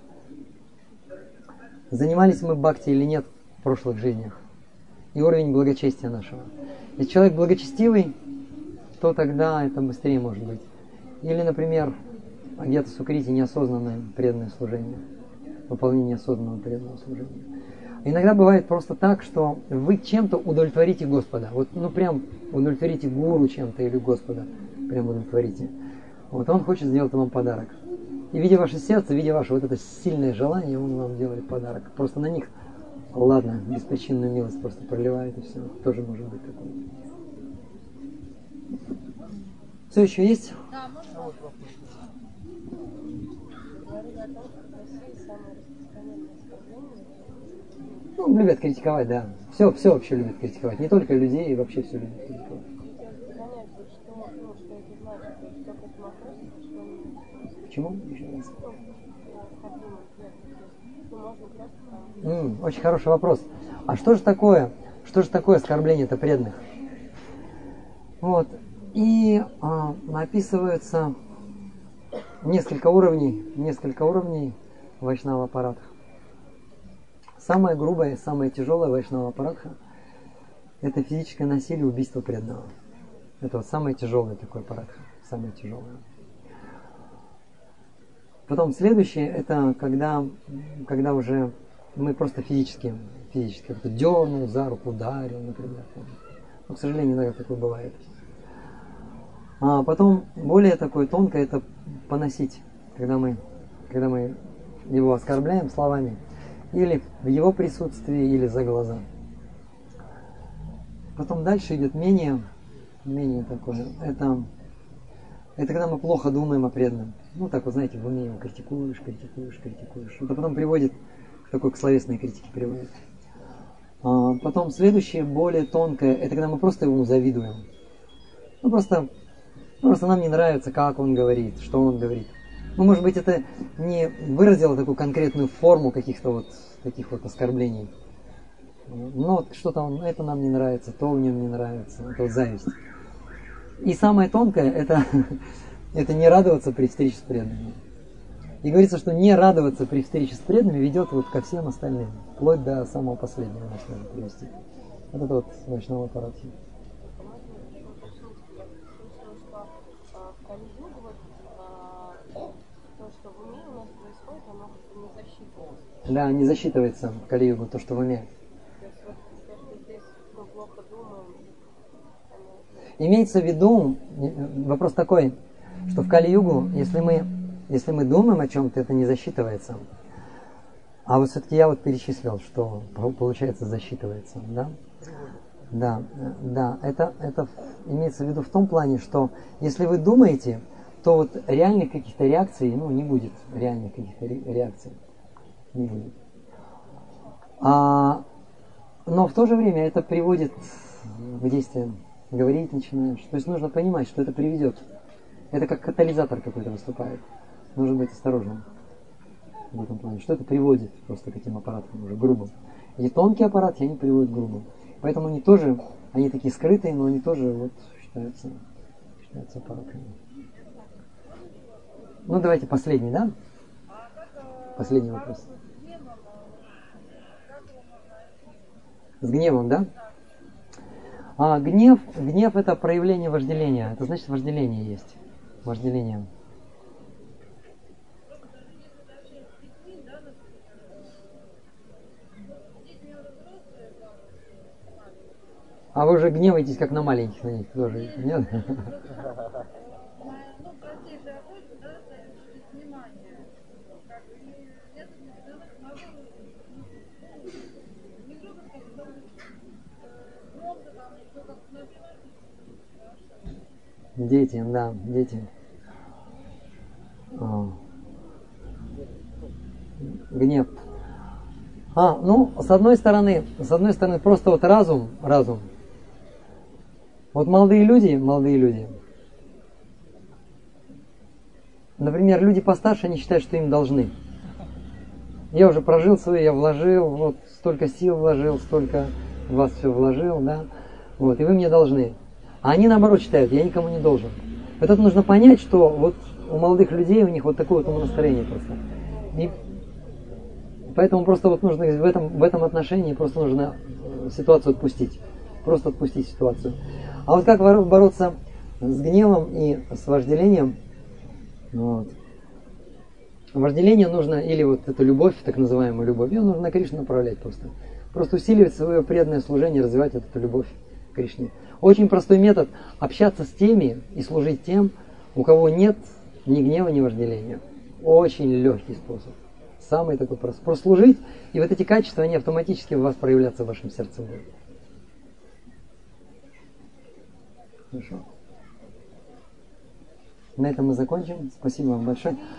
занимались мы бхакти или нет в прошлых жизнях. И уровень благочестия нашего. Если человек благочестивый, то тогда это быстрее может быть. Или, например, где-то сукрити неосознанное преданное служение. Выполнение осознанного преданного служения. Иногда бывает просто так, что вы чем-то удовлетворите Господа. Вот, ну прям удовлетворите гуру чем-то или Господа. Прям удовлетворите. Вот он хочет сделать вам подарок. И видя ваше сердце, видя ваше вот это сильное желание, он вам делает подарок. Просто на них, ладно, беспричинную милость просто проливает и все. Тоже может быть такое. Все еще есть? Да, можно. Ну, любят критиковать, да. Все, все вообще любят критиковать. Не только людей, и вообще все любят критиковать. Почему? Еще раз. М, очень хороший вопрос. А что же такое? Что же такое оскорбление-то преданных? Вот. И а, описывается несколько уровней, несколько уровней вайшнава парадха. Самое грубое, самое тяжелое вайшнава парадха – это физическое насилие, убийство преданного. Это вот самое тяжелое такое парадха, самое тяжелое. Потом следующее – это когда, когда уже мы просто физически, физически дернул, за руку ударил, например. Но, к сожалению, иногда такое бывает. А потом более такое тонкое – это поносить, когда мы, когда мы его оскорбляем словами, или в его присутствии, или за глаза. Потом дальше идет менее, менее такое. Это, это когда мы плохо думаем о преданном. Ну, так вот, знаете, в уме его критикуешь, критикуешь, критикуешь. Это потом приводит к такой к словесной критике приводит. А потом следующее, более тонкое, это когда мы просто ему завидуем. Ну, просто, просто нам не нравится, как он говорит, что он говорит. Ну, может быть, это не выразило такую конкретную форму каких-то вот таких вот оскорблений. Но что-то он, это нам не нравится, то в нем не нравится. Это вот зависть. И самое тонкое, это, это не радоваться при встрече с преданными. И говорится, что не радоваться при встрече с преданными ведет вот ко всем остальным. Вплоть до самого последнего можно привести. Вот это вот вайшнава парадха. Да, не засчитывается в Кали-югу то, что в уме. Имеется в виду, вопрос такой, что в Кали-югу, если мы, если мы думаем о чем-то, это не засчитывается. А вот все-таки я вот перечислил, что получается засчитывается, да? Да, да, это, это имеется в виду в том плане, что если вы думаете, то вот реальных каких-то реакций, ну, не будет реальных каких-то реакций. Не будет. А, но в то же время это приводит к действиям. Говорить начинаешь. То есть нужно понимать, что это приведет. Это как катализатор какой-то выступает. Нужно быть осторожным в этом плане. Что это приводит просто к этим аппаратам уже грубым. Эти тонкие аппараты, они приводят к грубым. Поэтому они тоже, они такие скрытые, но они тоже вот считаются, считаются аппаратами. Ну давайте последний, да? Последний вопрос. С гневом, да? А, гнев, гнев это проявление вожделения. Это значит вожделение есть. Вожделение. А вы уже гневаетесь, как на маленьких, на них тоже, нет? Дети, да, дети. А. Гнев. А, ну, с одной стороны, с одной стороны, просто вот разум, разум. Вот молодые люди, молодые люди. Например, люди постарше, они считают, что им должны. Я уже прожил свое, я вложил, вот столько сил вложил, столько в вас все вложил, да. Вот, и вы мне должны. А они наоборот считают, я никому не должен. Вот это нужно понять, что вот у молодых людей, у них вот такое вот умонастроение просто. И поэтому просто вот нужно в этом, в этом отношении просто нужно ситуацию отпустить. Просто отпустить ситуацию. А вот как бороться с гневом и с вожделением? Вот. Вожделение нужно, или вот эту любовь, так называемую любовь, ее нужно на Кришну направлять просто. Просто усиливать свое преданное служение, развивать эту любовь к Кришне. Очень простой метод – общаться с теми и служить тем, у кого нет ни гнева, ни вожделения. Очень легкий способ. Самый такой простой. Просто служить, и вот эти качества, они автоматически у вас проявляться в вашем сердце будут. Хорошо. На этом мы закончим. Спасибо вам большое.